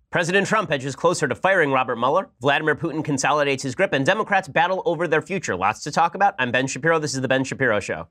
President Trump edges closer to firing Robert Mueller. Vladimir Putin consolidates his grip, and Democrats battle over their future. Lots to talk about. I'm Ben Shapiro. This is The Ben Shapiro Show.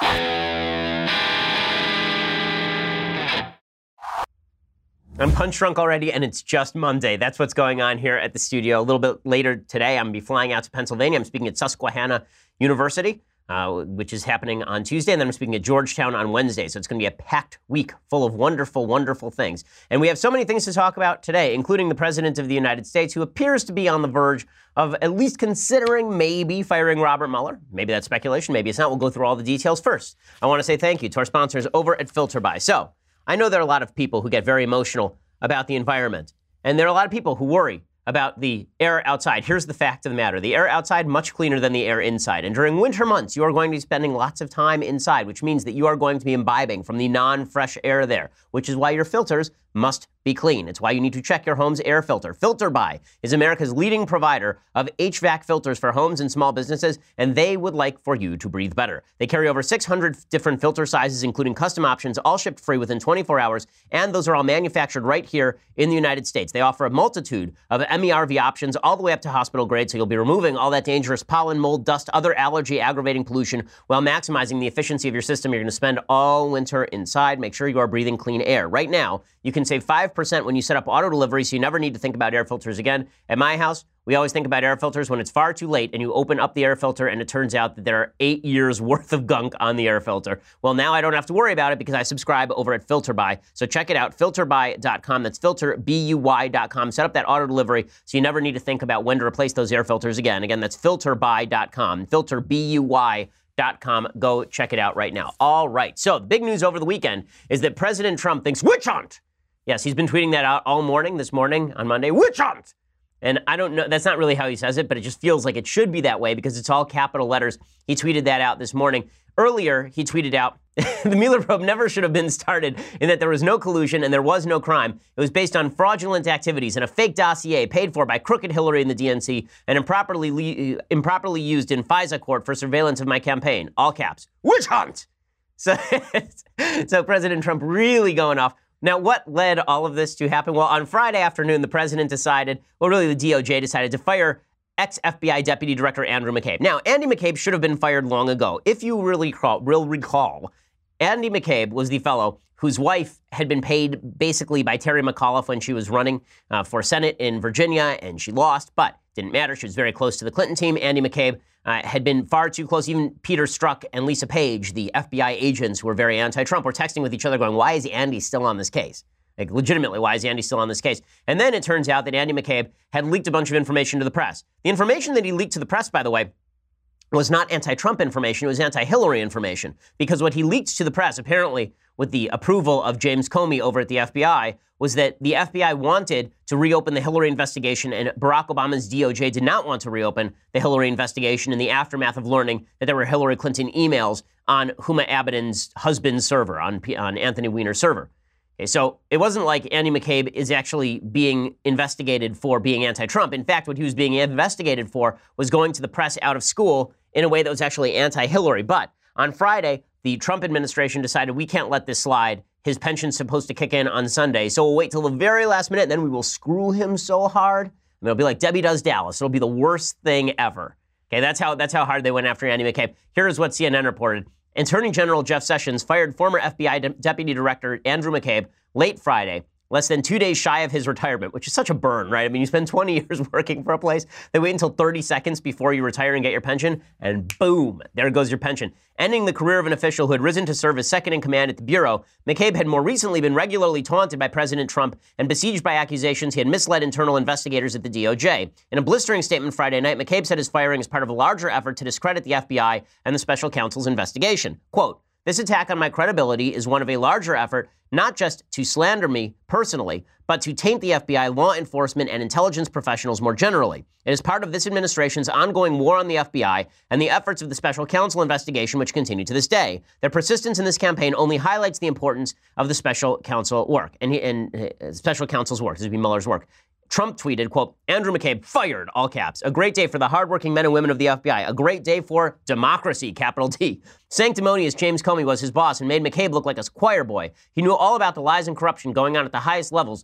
I'm punch drunk already, and it's just Monday. That's what's going on here at the studio. A little bit later today, I'm going to be flying out to Pennsylvania. I'm speaking at Susquehanna University, which is happening on Tuesday, and then I'm speaking at Georgetown on Wednesday. So it's going to be a packed week full of wonderful, wonderful things. And we have so many things to talk about today, including the President of the United States, who appears to be on the verge of at least considering maybe firing Robert Mueller. Maybe that's speculation. Maybe it's not. We'll go through all the details first. I want to say thank you to our sponsors over at FilterBuy. So I know there are a lot of people who get very emotional about the environment, and there are a lot of people who worry about the air outside. Here's the fact of the matter. The air outside, much cleaner than the air inside. And during winter months, you are going to be spending lots of time inside, which means that you are going to be imbibing from the non-fresh air there, which is why your filters must be clean. It's why you need to check your home's air filter. FilterBuy is America's leading provider of HVAC filters for homes and small businesses, and they would like for you to breathe better. They carry over 600 different filter sizes, including custom options, all shipped free within 24 hours, and those are all manufactured right here in the United States. They offer a multitude of MERV options all the way up to hospital grade, so you'll be removing all that dangerous pollen, mold, dust, other allergy-aggravating pollution while maximizing the efficiency of your system. You're going to spend all winter inside. Make sure you are breathing clean air. Right now, you can save 5% when you set up auto delivery, so you never need to think about air filters again. At my house, we always think about air filters when it's far too late and you open up the air filter and it turns out that there are 8 years worth of gunk on the air filter. Well, now I don't have to worry about it because I subscribe over at FilterBuy. So check it out, filterbuy.com. That's filterbuy.com. Set up that auto delivery so you never need to think about when to replace those air filters again. Again, that's filterbuy.com, filterbuy.com. Go check it out right now. All right. So the big news over the weekend is that President Trump thinks witch hunt. Yes, he's been tweeting that out all morning, this morning on Monday, witch hunt. And I don't know, that's not really how he says it, but it just feels like it should be that way because it's all capital letters. He tweeted that out this morning. Earlier, he tweeted out, the Mueller probe never should have been started in that there was no collusion and there was no crime. It was based on fraudulent activities and a fake dossier paid for by crooked Hillary and the DNC and improperly used in FISA court for surveillance of my campaign. All caps. Witch hunt! So President Trump really going off. Now, what led all of this to happen? Well, on Friday afternoon, the president decided, well, really the DOJ decided to fire ex-FBI Deputy Director Andrew McCabe. Now, Andy McCabe should have been fired long ago. If you really will recall, Andy McCabe was the fellow whose wife had been paid basically by Terry McAuliffe when she was running for Senate in Virginia, and she lost, but didn't matter. She was very close to the Clinton team. Andy McCabe had been far too close. Even Peter Strzok and Lisa Page, the FBI agents who were very anti-Trump, were texting with each other going, why is Andy still on this case? Like, legitimately, why is Andy still on this case? And then it turns out that Andy McCabe had leaked a bunch of information to the press. The information that he leaked to the press, by the way, was not anti-Trump information, it was anti-Hillary information. Because what he leaked to the press, apparently with the approval of James Comey over at the FBI, was that the FBI wanted to reopen the Hillary investigation and Barack Obama's DOJ did not want to reopen the Hillary investigation in the aftermath of learning that there were Hillary Clinton emails on Huma Abedin's husband's server, on Anthony Weiner's server. Okay, so it wasn't like Andy McCabe is actually being investigated for being anti-Trump. In fact, what he was being investigated for was going to the press out of school in a way that was actually anti-Hillary. But on Friday, the Trump administration decided we can't let this slide. His pension's supposed to kick in on Sunday, so we'll wait till the very last minute, and then we will screw him so hard. And it'll be like Debbie Does Dallas. It'll be the worst thing ever. Okay, that's how hard they went after Andy McCabe. Here's what CNN reported. Attorney General Jeff Sessions fired former FBI Deputy Director Andrew McCabe late Friday, less than 2 days shy of his retirement, which is such a burn, right? I mean, you spend 20 years working for a place, they wait until 30 seconds before you retire and get your pension, and boom, there goes your pension. Ending the career of an official who had risen to serve as second in command at the Bureau, McCabe had more recently been regularly taunted by President Trump and besieged by accusations he had misled internal investigators at the DOJ. In a blistering statement Friday night, McCabe said his firing is part of a larger effort to discredit the FBI and the special counsel's investigation. Quote, "This attack on my credibility is one of a larger effort, not just to slander me personally, but to taint the FBI, law enforcement, and intelligence professionals more generally. It is part of this administration's ongoing war on the FBI and the efforts of the special counsel investigation, which continue to this day. Their persistence in this campaign only highlights the importance of the special counsel work, and special counsel's work, this would be Mueller's work. Trump tweeted, quote, Andrew McCabe fired, all caps. A great day for the hardworking men and women of the FBI. A great day for democracy, capital D. Sanctimonious James Comey was his boss and made McCabe look like a choir boy. He knew all about the lies and corruption going on at the highest levels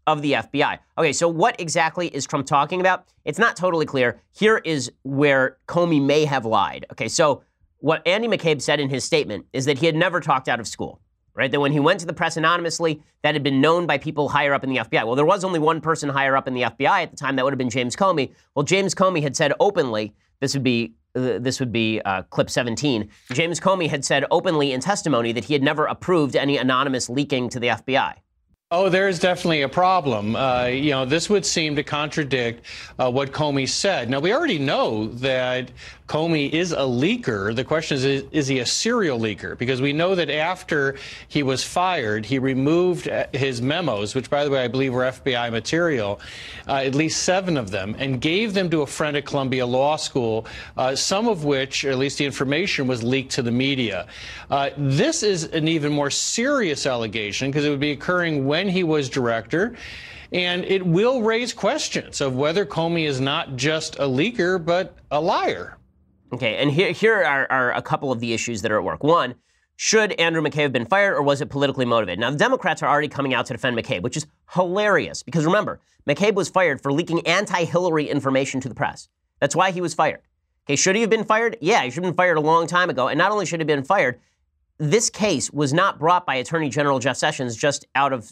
of the FBI. Okay, so what exactly is Trump talking about? It's not totally clear. Here is where Comey may have lied. Okay, so what Andy McCabe said in his statement is that he had never talked out of school, right? That when he went to the press anonymously, that had been known by people higher up in the FBI. Well, there was only one person higher up in the FBI at the time. That would have been James Comey. Well, James Comey had said openly, this would be clip 17. James Comey had said openly in testimony that he had never approved any anonymous leaking to the FBI. Oh, there's definitely a problem. This would seem to contradict what Comey said. Now, we already know that Comey is a leaker. The question is he a serial leaker? Because we know that after he was fired, he removed his memos, which, by the way, I believe were FBI material, at least 7 of them, and gave them to a friend at Columbia Law School, some of which, or at least the information, was leaked to the media. This is an even more serious allegation because it would be occurring when he was director, and it will raise questions of whether Comey is not just a leaker, but a liar. Okay, and here are a couple of the issues that are at work. One, should Andrew McCabe have been fired, or was it politically motivated? Now, the Democrats are already coming out to defend McCabe, which is hilarious, because remember, McCabe was fired for leaking anti-Hillary information to the press. That's why he was fired. Okay, should he have been fired? Yeah, he should have been fired a long time ago, and not only should he have been fired, this case was not brought by Attorney General Jeff Sessions just out of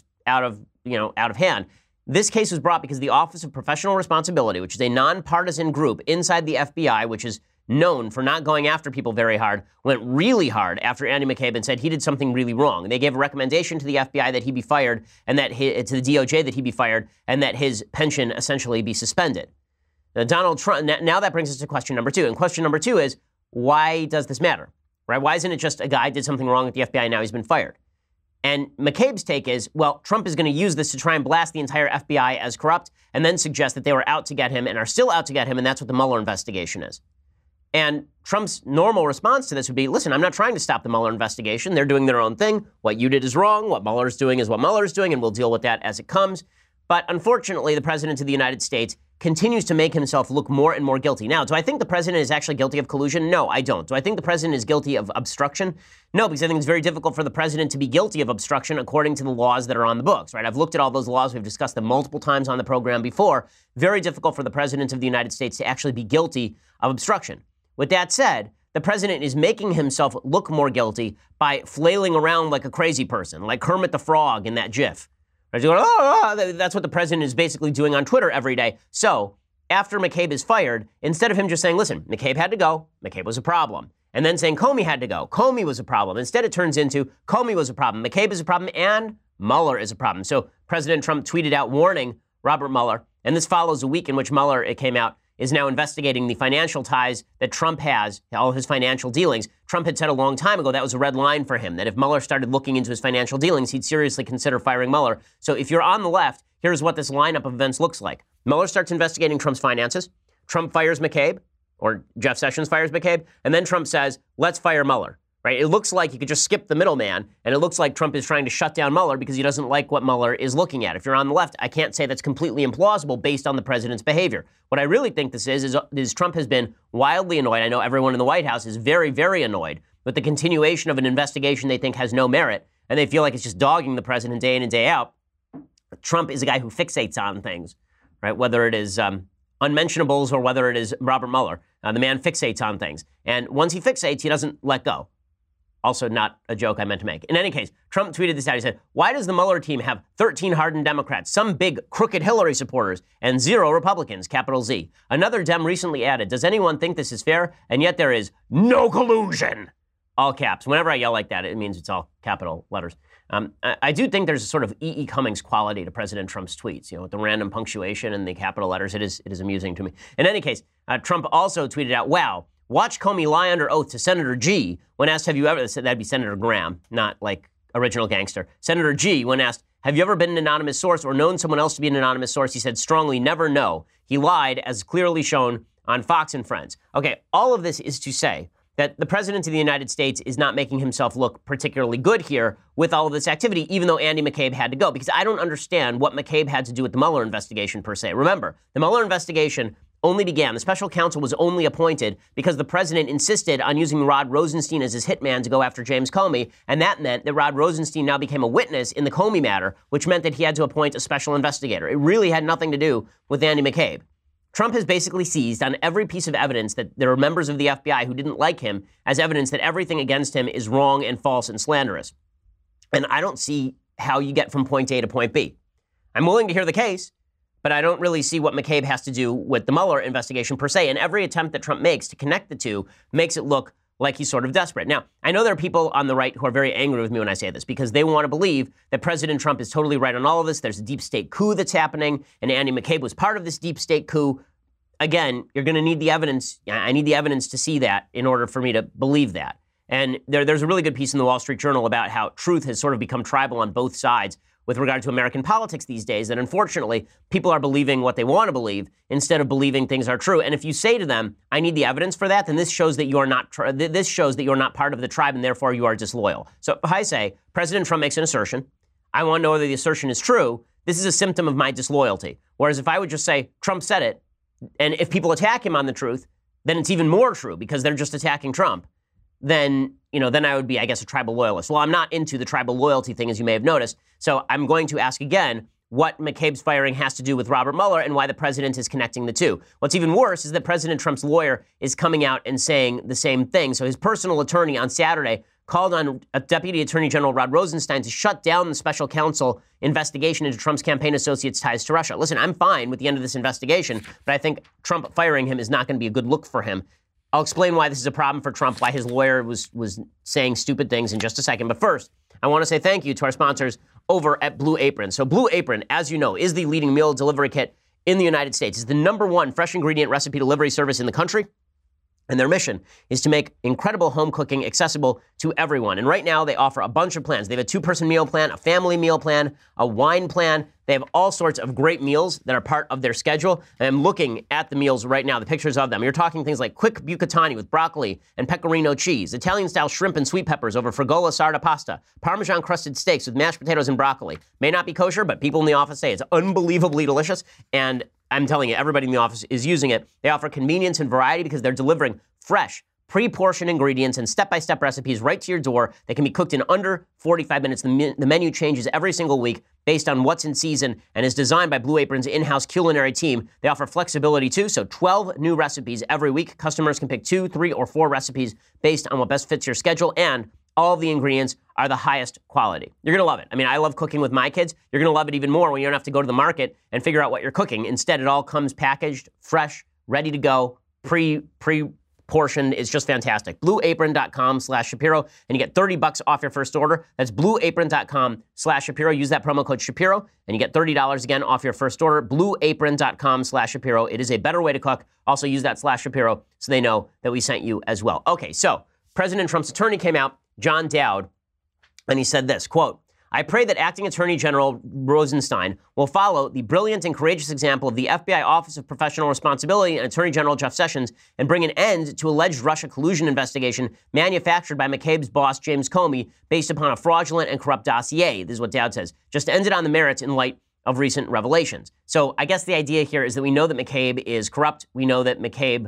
hand. This case was brought because the Office of Professional Responsibility, which is a nonpartisan group inside the FBI, which is known for not going after people very hard, went really hard after Andy McCabe and said he did something really wrong. They gave a recommendation to the FBI that he be fired, and that to the DOJ that he be fired, and that his pension essentially be suspended. Now, Donald Trump. Now that brings us to question number 2, and question number 2 is, why does this matter? Right? Why isn't it just a guy did something wrong at the FBI and now he's been fired? And McCabe's take is, well, Trump is going to use this to try and blast the entire FBI as corrupt, and then suggest that they were out to get him and are still out to get him, and that's what the Mueller investigation is. And Trump's normal response to this would be, listen, I'm not trying to stop the Mueller investigation. They're doing their own thing. What you did is wrong. What Mueller's doing is what Mueller's doing, and we'll deal with that as it comes. But unfortunately, the president of the United States continues to make himself look more and more guilty. Now, do I think the president is actually guilty of collusion? No, I don't. Do I think the president is guilty of obstruction? No, because I think it's very difficult for the president to be guilty of obstruction according to the laws that are on the books, right? I've looked at all those laws. We've discussed them multiple times on the program before. Very difficult for the president of the United States to actually be guilty of obstruction. With that said, the president is making himself look more guilty by flailing around like a crazy person, like Kermit the Frog in that GIF. That's what the president is basically doing on Twitter every day. So after McCabe is fired, instead of him just saying, listen, McCabe had to go, McCabe was a problem, and then saying Comey had to go, Comey was a problem, instead it turns into Comey was a problem, McCabe is a problem, and Mueller is a problem. So President Trump tweeted out warning Robert Mueller, and this follows a week in which Mueller, it came out, is now investigating the financial ties that Trump has, all his financial dealings. Trump had said a long time ago that was a red line for him, that if Mueller started looking into his financial dealings, he'd seriously consider firing Mueller. So if you're on the left, here's what this lineup of events looks like. Mueller starts investigating Trump's finances. Trump fires McCabe, or Jeff Sessions fires McCabe, and then Trump says, let's fire Mueller. Right? It looks like you could just skip the middleman, and it looks like Trump is trying to shut down Mueller because he doesn't like what Mueller is looking at. If you're on the left, I can't say that's completely implausible based on the president's behavior. What I really think this is Trump has been wildly annoyed. I know everyone in the White House is very, very annoyed with the continuation of an investigation they think has no merit, and they feel like it's just dogging the president day in and day out. Trump is a guy who fixates on things, right? Whether it is unmentionables or whether it is Robert Mueller. The man fixates on things. And once he fixates, he doesn't let go. Also not a joke I meant to make. In any case, Trump tweeted this out. He said, why does the Mueller team have 13 hardened Democrats, some big crooked Hillary supporters, and 0 Republicans, capital Z? Another Dem recently added, does anyone think this is fair? And yet there is no collusion. All caps. Whenever I yell like that, it means it's all capital letters. I do think there's a sort of E.E. Cummings quality to President Trump's tweets, with the random punctuation and the capital letters. It is amusing to me. In any case, Trump also tweeted out, wow, watch Comey lie under oath to Senator G when asked, have you ever, that'd be Senator Graham, not like original gangster. Senator G, when asked, have you ever been an anonymous source or known someone else to be an anonymous source? He said strongly, never no. He lied, as clearly shown on Fox and Friends. Okay, all of this is to say that the president of the United States is not making himself look particularly good here with all of this activity, even though Andy McCabe had to go, because I don't understand what McCabe had to do with the Mueller investigation per se. Remember, the Mueller investigation only began. The special counsel was only appointed because the president insisted on using Rod Rosenstein as his hitman to go after James Comey, and that meant that Rod Rosenstein now became a witness in the Comey matter, which meant that he had to appoint a special investigator. It really had nothing to do with Andy McCabe. Trump has basically seized on every piece of evidence that there are members of the FBI who didn't like him as evidence that everything against him is wrong and false and slanderous. And I don't see how you get from point A to point B. I'm willing to hear the case, but I don't really see what McCabe has to do with the Mueller investigation per se. And every attempt that Trump makes to connect the two makes it look like he's sort of desperate. Now, I know there are people on the right who are very angry with me when I say this because they want to believe that President Trump is totally right on all of this. There's a deep state coup that's happening, and Andy McCabe was part of this deep state coup. Again, you're going to need the evidence. I need the evidence to see that in order for me to believe that. And there's a really good piece in the Wall Street Journal about how truth has sort of become tribal on both sides with regard to American politics these days, that unfortunately people are believing what they want to believe instead of believing things are true. And if you say to them, I need the evidence for that, then this shows that you're not this shows that you're not part of the tribe and therefore you are disloyal. So if I say President Trump makes an assertion, I want to know whether the assertion is true, this is a symptom of my disloyalty. Whereas if I would just say Trump said it, and if people attack him on the truth, then it's even more true because they're just attacking Trump. Then I would be, I guess, a tribal loyalist. Well, I'm not into the tribal loyalty thing, as you may have noticed. So I'm going to ask again what McCabe's firing has to do with Robert Mueller and why the president is connecting the two. What's even worse is that President Trump's lawyer is coming out and saying the same thing. So his personal attorney on Saturday called on Deputy Attorney General Rod Rosenstein to shut down the special counsel investigation into Trump's campaign associates' ties to Russia. Listen, I'm fine with the end of this investigation, but I think Trump firing him is not going to be a good look for him. I'll explain why this is a problem for Trump, why his lawyer was saying stupid things in just a second. But first, I want to say thank you to our sponsors over at Blue Apron. So Blue Apron, as you know, is the leading meal delivery kit in the United States. It's the #1 fresh ingredient recipe delivery service in the country. And their mission is to make incredible home cooking accessible to everyone. And right now, they offer a bunch of plans. They have a 2-person meal plan, a family meal plan, a wine plan. They have all sorts of great meals that are part of their schedule. And I'm looking at the meals right now, the pictures of them. You're talking things like quick bucatini with broccoli and pecorino cheese, Italian-style shrimp and sweet peppers over frigola sarda pasta, Parmesan-crusted steaks with mashed potatoes and broccoli. May not be kosher, but people in the office say it's unbelievably delicious. And I'm telling you, everybody in the office is using it. They offer convenience and variety because they're delivering fresh, pre-portioned ingredients and step-by-step recipes right to your door. They can be cooked in under 45 minutes. The menu changes every single week based on what's in season and is designed by Blue Apron's in-house culinary team. They offer flexibility, too, so 12 new recipes every week. Customers can pick 2, 3, or 4 recipes based on what best fits your schedule, and all of the ingredients are the highest quality. You're going to love it. I mean, I love cooking with my kids. You're going to love it even more when you don't have to go to the market and figure out what you're cooking. Instead, it all comes packaged, fresh, ready to go, pre-portioned. It's just fantastic. BlueApron.com/Shapiro, and you get $30 off your first order. That's BlueApron.com/Shapiro. Use that promo code Shapiro, and you get $30 again off your first order. BlueApron.com/Shapiro. It is a better way to cook. Also use that /Shapiro so they know that we sent you as well. Okay, so President Trump's attorney came out, John Dowd, and he said this, quote, I pray that Acting Attorney General Rosenstein will follow the brilliant and courageous example of the FBI Office of Professional Responsibility and Attorney General Jeff Sessions and bring an end to alleged Russia collusion investigation manufactured by McCabe's boss, James Comey, based upon a fraudulent and corrupt dossier. This is what Dowd says. Just end it on the merits in light of recent revelations. So I guess the idea here is that we know that McCabe is corrupt. We know that McCabe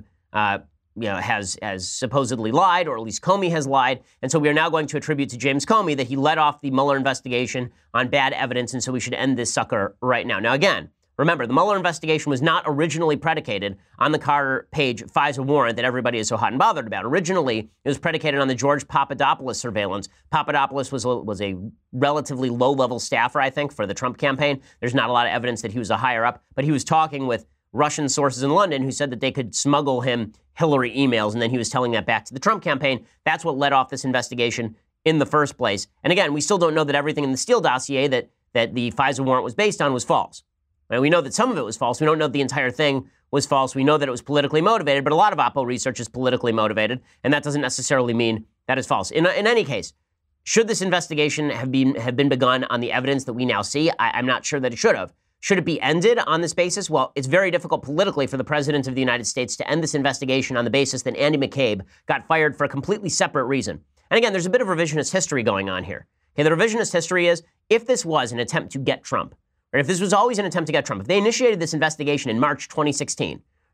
has supposedly lied, or at least Comey has lied. And so we are now going to attribute to James Comey that he led off the Mueller investigation on bad evidence, and so we should end this sucker right now. Now, again, remember, the Mueller investigation was not originally predicated on the Carter Page FISA warrant that everybody is so hot and bothered about. Originally, it was predicated on the George Papadopoulos surveillance. Papadopoulos was a relatively low-level staffer, I think, for the Trump campaign. There's not a lot of evidence that he was a higher-up, but he was talking with Russian sources in London who said that they could smuggle him Hillary emails, and then he was telling that back to the Trump campaign. That's what led off this investigation in the first place. And again, we still don't know that everything in the Steele dossier that the FISA warrant was based on was false. And we know that some of it was false. We don't know that the entire thing was false. We know that it was politically motivated, but a lot of Oppo research is politically motivated, and that doesn't necessarily mean that is false. In any case, should this investigation have been begun on the evidence that we now see? I'm not sure that it should have. Should it be ended on this basis? Well, it's very difficult politically for the President of the United States to end this investigation on the basis that Andy McCabe got fired for a completely separate reason. And again, there's a bit of revisionist history going on here. Okay, the revisionist history is, if this was an attempt to get Trump, or if this was always an attempt to get Trump, if they initiated this investigation in March 2016,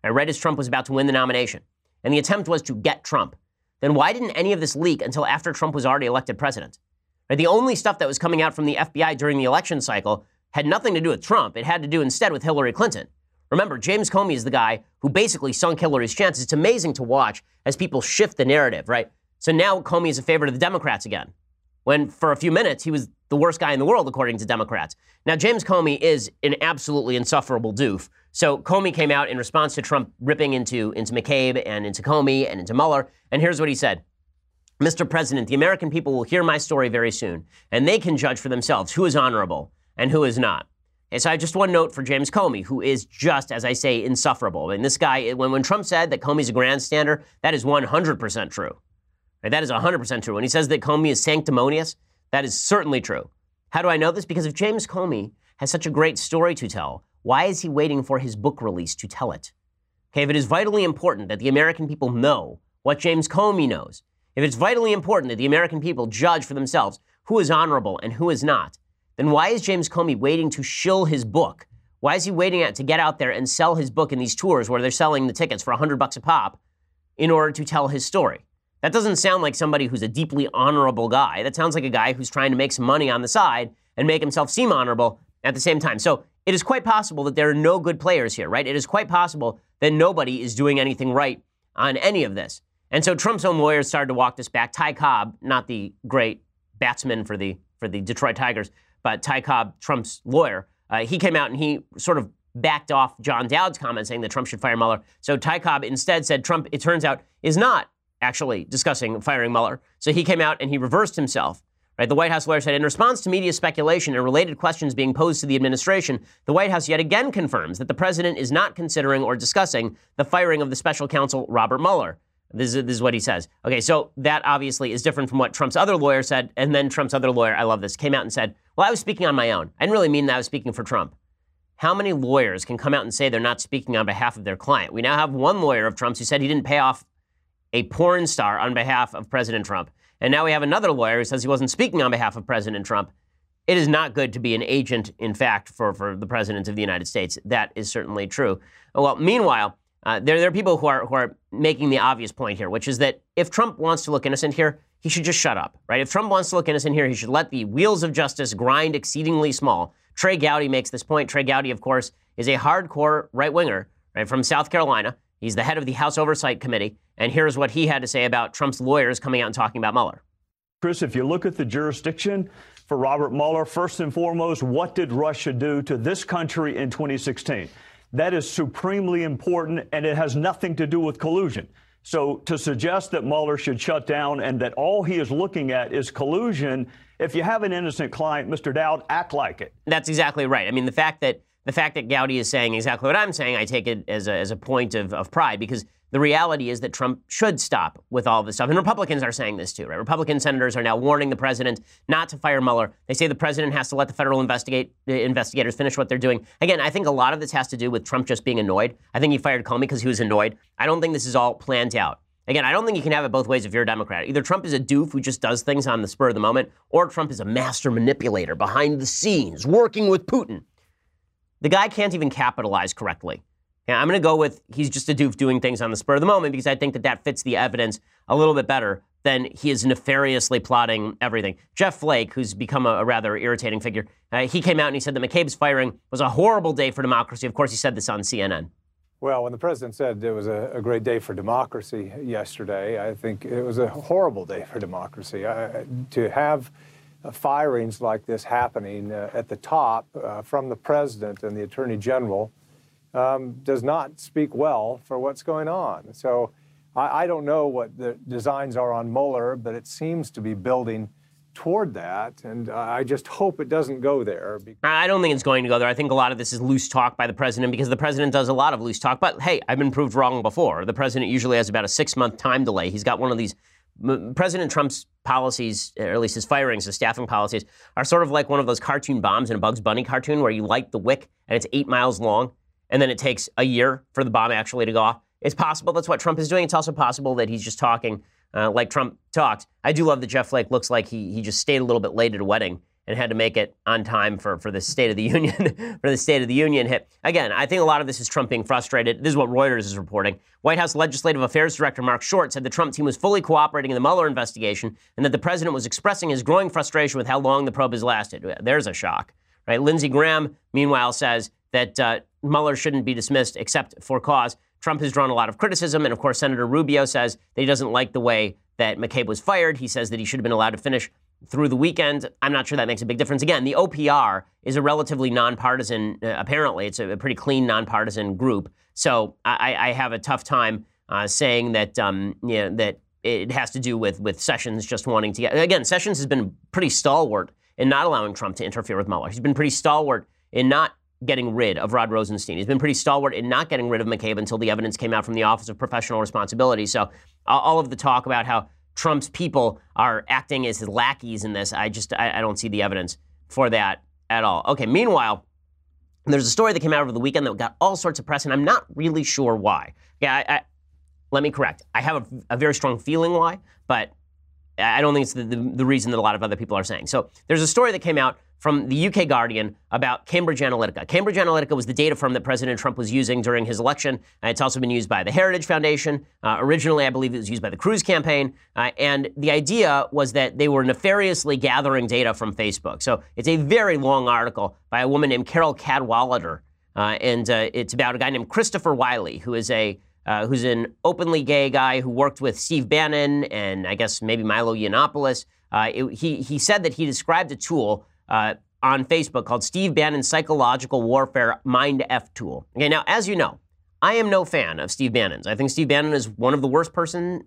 right as Trump was about to win the nomination. And the attempt was to get Trump. Then why didn't any of this leak until after Trump was already elected president? Right? The only stuff that was coming out from the FBI during the election cycle had nothing to do with Trump. It had to do instead with Hillary Clinton. Remember, James Comey is the guy who basically sunk Hillary's chances. It's amazing to watch as people shift the narrative, right? So now Comey is a favorite of the Democrats again, when for a few minutes he was the worst guy in the world, according to Democrats. Now, James Comey is an absolutely insufferable doof. So Comey came out in response to Trump ripping into McCabe and into Comey and into Mueller. And here's what he said. Mr. President, the American people will hear my story very soon, and they can judge for themselves who is honorable and who is not. Okay, so I have just one note for James Comey, who is just, as I say, insufferable. And this guy, when Trump said that Comey's a grandstander, that is 100% true. Right? That is 100% true. When he says that Comey is sanctimonious, that is certainly true. How do I know this? Because if James Comey has such a great story to tell, why is he waiting for his book release to tell it? Okay, if it is vitally important that the American people know what James Comey knows, if it's vitally important that the American people judge for themselves who is honorable and who is not, then why is James Comey waiting to shill his book? Why is he waiting to get out there and sell his book in these tours where they're selling the tickets for $100 a pop in order to tell his story? That doesn't sound like somebody who's a deeply honorable guy. That sounds like a guy who's trying to make some money on the side and make himself seem honorable at the same time. So it is quite possible that there are no good players here, right? It is quite possible that nobody is doing anything right on any of this. And so Trump's own lawyers started to walk this back. Ty Cobb, not the great batsman for the Detroit Tigers, but Ty Cobb, Trump's lawyer, he came out and he sort of backed off John Dowd's comment saying that Trump should fire Mueller. So Ty Cobb instead said Trump, it turns out, is not actually discussing firing Mueller. So he came out and he reversed himself. Right? The White House lawyer said, in response to media speculation and related questions being posed to the administration, the White House yet again confirms that the president is not considering or discussing the firing of the special counsel Robert Mueller. This is what he says. Okay, so that obviously is different from what Trump's other lawyer said. And then Trump's other lawyer, I love this, came out and said, well, I was speaking on my own. I didn't really mean that I was speaking for Trump. How many lawyers can come out and say they're not speaking on behalf of their client? We now have one lawyer of Trump's who said he didn't pay off a porn star on behalf of President Trump. And now we have another lawyer who says he wasn't speaking on behalf of President Trump. It is not good to be an agent, in fact, for the President of the United States. That is certainly true. Well, meanwhile, there are people who are making the obvious point here, which is that if Trump wants to look innocent here, he should just shut up, right? If Trump wants to look innocent here, he should let the wheels of justice grind exceedingly small. Trey Gowdy makes this point. Trey Gowdy, of course, is a hardcore right-winger, right, from South Carolina. He's the head of the House Oversight Committee. And here's what he had to say about Trump's lawyers coming out and talking about Mueller. Chris, if you look at the jurisdiction for Robert Mueller, first and foremost, what did Russia do to this country in 2016? That is supremely important, and it has nothing to do with collusion. So to suggest that Mueller should shut down and that all he is looking at is collusion, if you have an innocent client, Mr. Dowd, act like it. That's exactly right. I mean, the fact that Gowdy is saying exactly what I'm saying, I take it as a point of pride, because the reality is that Trump should stop with all this stuff. And Republicans are saying this too, right? Republican senators are now warning the president not to fire Mueller. They say the president has to let the federal investigators finish what they're doing. Again, I think a lot of this has to do with Trump just being annoyed. I think he fired Comey because he was annoyed. I don't think this is all planned out. Again, I don't think you can have it both ways if you're a Democrat. Either Trump is a doof who just does things on the spur of the moment, or Trump is a master manipulator behind the scenes, working with Putin. The guy can't even capitalize correctly. Yeah, I'm going to go with he's just a doof doing things on the spur of the moment because I think that fits the evidence a little bit better than he is nefariously plotting everything. Jeff Flake, who's become a rather irritating figure, he came out and he said that McCabe's firing was a horrible day for democracy. Of course, he said this on CNN. Well, when the president said it was a great day for democracy yesterday, I think it was a horrible day for democracy. To have firings like this happening at the top from the president and the attorney general does not speak well for what's going on. So I don't know what the designs are on Mueller, but it seems to be building toward that, and I just hope it doesn't go there. I don't think it's going to go there. I think a lot of this is loose talk by the president because the president does a lot of loose talk. But hey, I've been proved wrong before. The president usually has about a 6-month time delay. He's got one of these. President Trump's policies, or at least his firings, his staffing policies, are sort of like one of those cartoon bombs in a Bugs Bunny cartoon where you light the wick and it's 8 miles long. And then it takes a year for the bomb actually to go off. It's possible that's what Trump is doing. It's also possible that he's just talking like Trump talks. I do love that Jeff Flake looks like he just stayed a little bit late at a wedding and had to make it on time for the State of the Union, for the State of the Union hit. Again, I think a lot of this is Trump being frustrated. This is what Reuters is reporting. White House Legislative Affairs Director Mark Short said the Trump team was fully cooperating in the Mueller investigation and that the president was expressing his growing frustration with how long the probe has lasted. There's a shock, right? Lindsey Graham, meanwhile, says that Mueller shouldn't be dismissed except for cause. Trump has drawn a lot of criticism, and of course, Senator Rubio says that he doesn't like the way that McCabe was fired. He says that he should have been allowed to finish through the weekend. I'm not sure that makes a big difference. Again, the OPR is a relatively nonpartisan, apparently it's a pretty clean nonpartisan group. So I have a tough time saying that, that it has to do with Sessions just wanting to get, again, Sessions has been pretty stalwart in not allowing Trump to interfere with Mueller. He's been pretty stalwart in not getting rid of Rod Rosenstein. He's been pretty stalwart in not getting rid of McCabe until the evidence came out from the Office of Professional Responsibility. So all of the talk about how Trump's people are acting as his lackeys in this, I don't see the evidence for that at all. Okay, meanwhile, there's a story that came out over the weekend that got all sorts of press, and I'm not really sure why. Yeah, let me correct. I have a very strong feeling why, but I don't think it's the reason that a lot of other people are saying. So there's a story that came out from the UK Guardian about Cambridge Analytica. Cambridge Analytica was the data firm that President Trump was using during his election. It's also been used by the Heritage Foundation. Originally, I believe it was used by the Cruz campaign. And the idea was that they were nefariously gathering data from Facebook. So it's a very long article by a woman named Carol Cadwalader. And it's about a guy named Christopher Wiley, who is who's an openly gay guy who worked with Steve Bannon and I guess maybe Milo Yiannopoulos. He said that he described a tool on Facebook called Steve Bannon's Psychological Warfare Mind F Tool. Okay, now, as you know, I am no fan of Steve Bannon's. I think Steve Bannon is one of the worst persons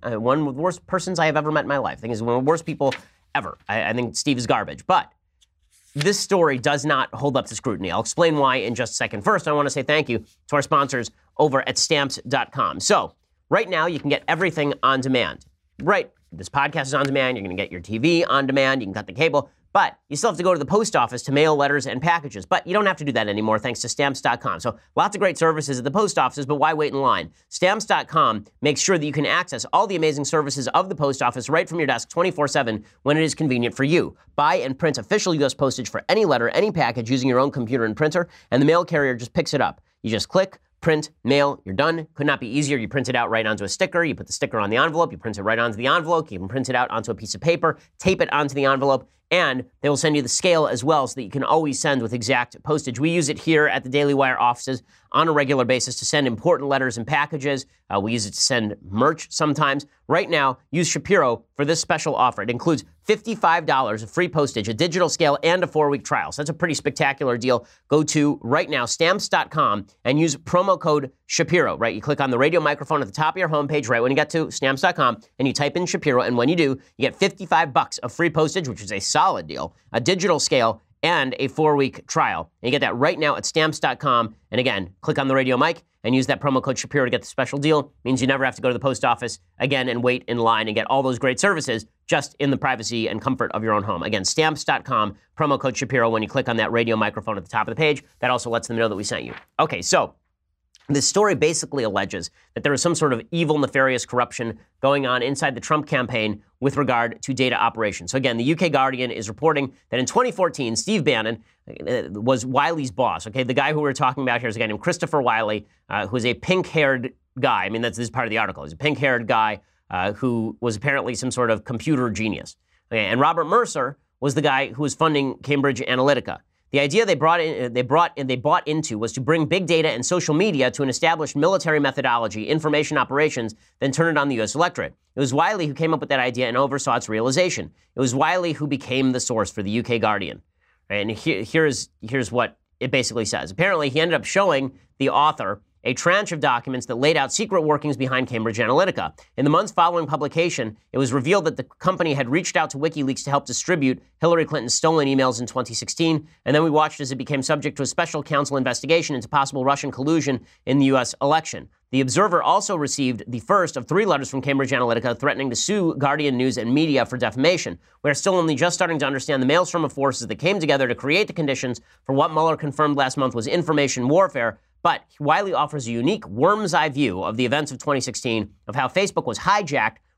I have ever met in my life. I think he's one of the worst people ever. I think Steve is garbage. But this story does not hold up to scrutiny. I'll explain why in just a second. First, I want to say thank you to our sponsors over at Stamps.com. So, right now, you can get everything on demand. Right, this podcast is on demand. You're going to get your TV on demand. You can cut the cable. But you still have to go to the post office to mail letters and packages. But you don't have to do that anymore thanks to Stamps.com. So lots of great services at the post offices, but why wait in line? Stamps.com makes sure that you can access all the amazing services of the post office right from your desk 24/7 when it is convenient for you. Buy and print official U.S. postage for any letter, any package using your own computer and printer, and the mail carrier just picks it up. You just click, print, mail, you're done. Could not be easier. You print it out right onto a sticker. You put the sticker on the envelope. You print it right onto the envelope. You can print it out onto a piece of paper, tape it onto the envelope, and they will send you the scale as well so that you can always send with exact postage. We use it here at the Daily Wire offices on a regular basis to send important letters and packages. We use it to send merch sometimes. Right now, use Shapiro for this special offer. It includes $55 of free postage, a digital scale, and a 4-week trial. So that's a pretty spectacular deal. Go to right now, Stamps.com, and use promo code Shapiro, right? You click on the radio microphone at the top of your homepage right when you get to Stamps.com, and you type in Shapiro, and when you do, you get $55 of free postage, which is a solid deal, a digital scale, and a 4-week trial. And you get that right now at Stamps.com. And again, click on the radio mic and use that promo code Shapiro to get the special deal. Means you never have to go to the post office again and wait in line and get all those great services just in the privacy and comfort of your own home. Again, Stamps.com, promo code Shapiro when you click on that radio microphone at the top of the page. That also lets them know that we sent you. Okay, so this story basically alleges that there is some sort of evil, nefarious corruption going on inside the Trump campaign with regard to data operations. So again, the UK Guardian is reporting that in 2014, Steve Bannon was Wiley's boss. Okay, the guy who we're talking about here is a guy named Christopher Wiley, who is a pink-haired guy. I mean, this is part of the article. He's a pink-haired guy who was apparently some sort of computer genius. Okay, and Robert Mercer was the guy who was funding Cambridge Analytica. The idea they bought into was to bring big data and social media to an established military methodology, information operations, then turn it on the U.S. electorate. It was Wiley who came up with that idea and oversaw its realization. It was Wiley who became the source for the UK Guardian. And here's what it basically says. Apparently, he ended up showing the author a tranche of documents that laid out secret workings behind Cambridge Analytica. In the months following publication, it was revealed that the company had reached out to WikiLeaks to help distribute Hillary Clinton's stolen emails in 2016, and then we watched as it became subject to a special counsel investigation into possible Russian collusion in the U.S. election. The Observer also received the first of 3 letters from Cambridge Analytica threatening to sue Guardian News and Media for defamation. We're still only just starting to understand the maelstrom of forces that came together to create the conditions for what Mueller confirmed last month was information warfare. But Wiley offers a unique worm's eye view of the events of 2016, of how Facebook was hijacked,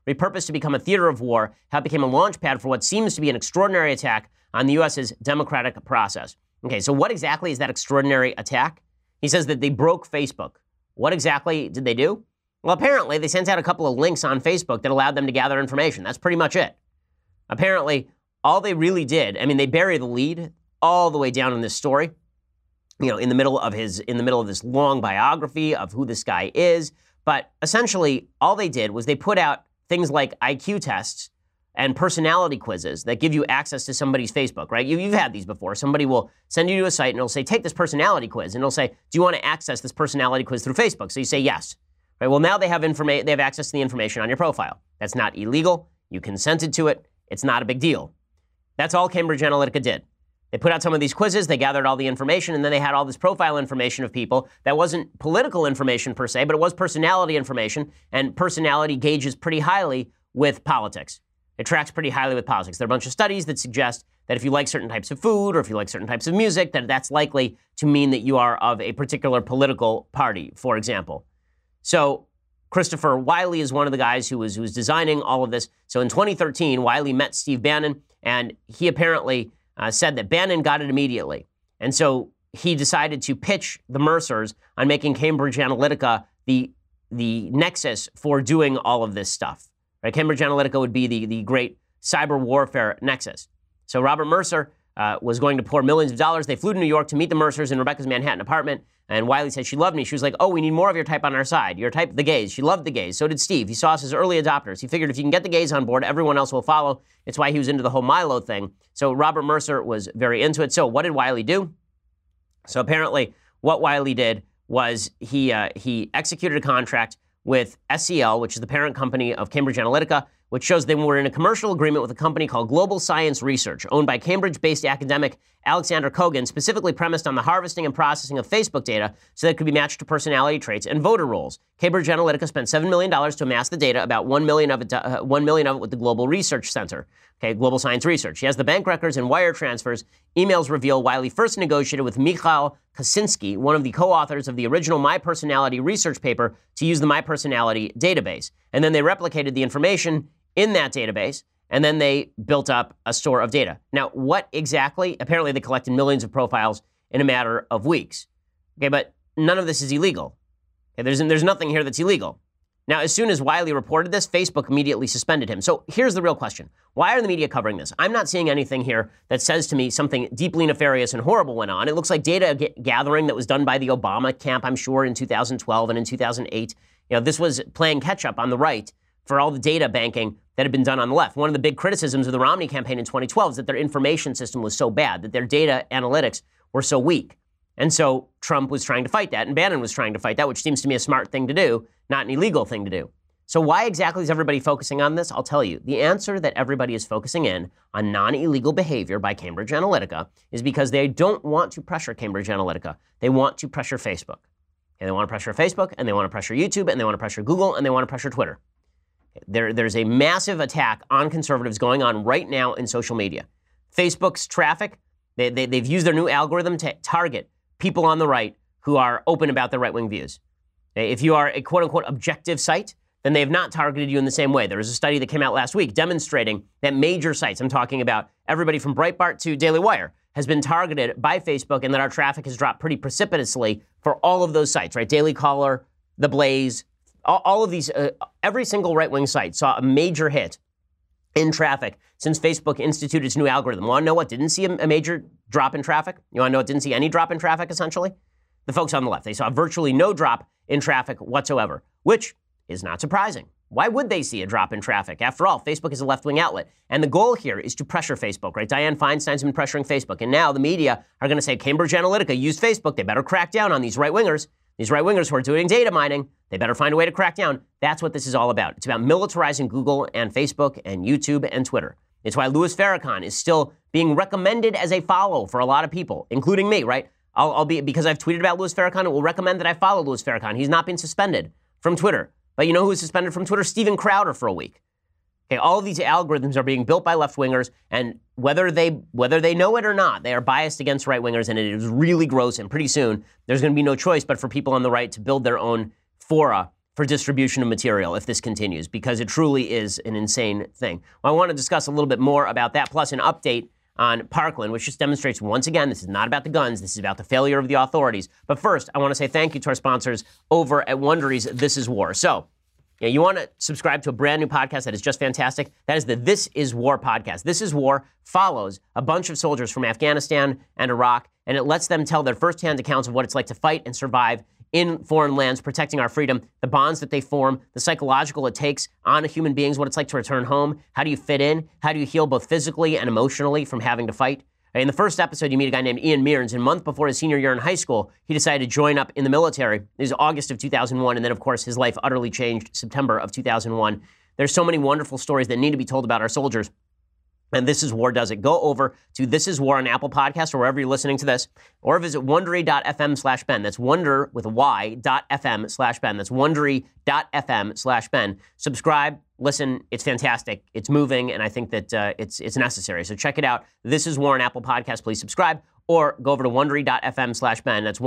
repurposed to become a theater of war, how it became a launch pad for what seems to be an extraordinary attack on the U.S.'s democratic process. Okay, so what exactly is that extraordinary attack? He says that they broke Facebook. What exactly did they do? Well, apparently they sent out a couple of links on Facebook that allowed them to gather information. That's pretty much it. Apparently, all they really did, I mean, they bury the lead all the way down in this story, in the middle of this long biography of who this guy is. But essentially, all they did was they put out things like IQ tests and personality quizzes that give you access to somebody's Facebook, right? You've had these before. Somebody will send you to a site and it'll say, take this personality quiz. And it'll say, do you want to access this personality quiz through Facebook? So you say yes. Right? Well, now they have access to the information on your profile. That's not illegal. You consented to it. It's not a big deal. That's all Cambridge Analytica did. They put out some of these quizzes, they gathered all the information, and then they had all this profile information of people that wasn't political information per se, but it was personality information, and personality gauges pretty highly with politics. It tracks pretty highly with politics. There are a bunch of studies that suggest that if you like certain types of food or if you like certain types of music, that's likely to mean that you are of a particular political party, for example. So Christopher Wylie is one of the guys who was designing all of this. So in 2013, Wylie met Steve Bannon, and he apparently said that Bannon got it immediately. And so he decided to pitch the Mercers on making Cambridge Analytica the nexus for doing all of this stuff. Right? Cambridge Analytica would be the great cyber warfare nexus. So Robert Mercer was going to pour millions of dollars. They flew to New York to meet the Mercers in Rebecca's Manhattan apartment. And Wylie said she loved me. She was like, oh, we need more of your type on our side. Your type, the gays. She loved the gays. So did Steve. He saw us as early adopters. He figured if you can get the gays on board, everyone else will follow. It's why he was into the whole Milo thing. So Robert Mercer was very into it. So what did Wylie do? So apparently what Wylie did was he executed a contract with SCL, which is the parent company of Cambridge Analytica, which shows they were in a commercial agreement with a company called Global Science Research, owned by Cambridge-based academic Alexander Kogan, specifically premised on the harvesting and processing of Facebook data so that it could be matched to personality traits and voter rolls. Cambridge Analytica spent $7 million to amass the data, about $1 million of it with the Global Research Center, Global Science Research. He has the bank records and wire transfers. Emails reveal Wylie first negotiated with Mikhail Kaczynski, one of the co-authors of the original My Personality research paper, to use the My Personality database. And then they replicated the information in that database, and then they built up a store of data. Now, what exactly? Apparently, they collected millions of profiles in a matter of weeks. But none of this is illegal. There's nothing here that's illegal. Now, as soon as Wylie reported this, Facebook immediately suspended him. So here's the real question. Why are the media covering this? I'm not seeing anything here that says to me something deeply nefarious and horrible went on. It looks like data gathering that was done by the Obama camp, I'm sure, in 2012 and in 2008. This was playing catch up on the right for all the data banking that had been done on the left. One of the big criticisms of the Romney campaign in 2012 is that their information system was so bad, that their data analytics were so weak. And so Trump was trying to fight that, and Bannon was trying to fight that, which seems to me a smart thing to do, not an illegal thing to do. So why exactly is everybody focusing on this? I'll tell you. The answer that everybody is focusing in on non-illegal behavior by Cambridge Analytica is because they don't want to pressure Cambridge Analytica. They want to pressure Facebook. And they want to pressure Facebook, and they want to pressure YouTube, and they want to pressure Google, and they want to pressure Twitter. There's a massive attack on conservatives going on right now in social media. Facebook's traffic, they've used their new algorithm to target people on the right who are open about their right-wing views. If you are a quote-unquote objective site, then they have not targeted you in the same way. There was a study that came out last week demonstrating that major sites, I'm talking about everybody from Breitbart to Daily Wire, has been targeted by Facebook, and that our traffic has dropped pretty precipitously for all of those sites, right? Daily Caller, The Blaze, all of these, every single right-wing site saw a major hit in traffic since Facebook instituted its new algorithm. Want to know what didn't see a major drop in traffic? You want to know what didn't see any drop in traffic, essentially? The folks on the left. They saw virtually no drop in traffic whatsoever, which is not surprising. Why would they see a drop in traffic? After all, Facebook is a left-wing outlet. And the goal here is to pressure Facebook, right? Dianne Feinstein's been pressuring Facebook. And now the media are going to say Cambridge Analytica used Facebook. They better crack down on these right-wingers. These right-wingers who are doing data mining, they better find a way to crack down. That's what this is all about. It's about militarizing Google and Facebook and YouTube and Twitter. It's why Louis Farrakhan is still being recommended as a follow for a lot of people, including me, right? I'll be, because I've tweeted about Louis Farrakhan, it will recommend that I follow Louis Farrakhan. He's not been suspended from Twitter. But you know who was suspended from Twitter? Steven Crowder for a week. Okay, all of these algorithms are being built by left-wingers, and whether they know it or not, they are biased against right-wingers, and it is really gross, and pretty soon there's going to be no choice but for people on the right to build their own fora for distribution of material if this continues, because it truly is an insane thing. Well, I want to discuss a little bit more about that, plus an update on Parkland, which just demonstrates once again, this is not about the guns, this is about the failure of the authorities. But first, I want to say thank you to our sponsors over at Wondery's This Is War. So, you want to subscribe to a brand new podcast that is just fantastic? That is the This Is War podcast. This Is War follows a bunch of soldiers from Afghanistan and Iraq, and it lets them tell their firsthand accounts of what it's like to fight and survive in foreign lands, protecting our freedom, the bonds that they form, the psychological it takes on human beings, what it's like to return home, how do you fit in, how do you heal both physically and emotionally from having to fight. In the first episode, you meet a guy named Ian Mearns, and a month before his senior year in high school, he decided to join up in the military. It was August of 2001, and then, of course, his life utterly changed September of 2001. There's so many wonderful stories that need to be told about our soldiers. And This Is War does it. Go over to This Is War on Apple Podcasts or wherever you're listening to this, or visit Wondery.fm/Ben. That's Wonder with a Y.fm/Ben. That's Wondery.fm/Ben. Subscribe, listen. It's fantastic. It's moving, and I think that it's necessary. So check it out. This Is War on Apple Podcasts. Please subscribe, or go over to Wondery.fm/Ben. That's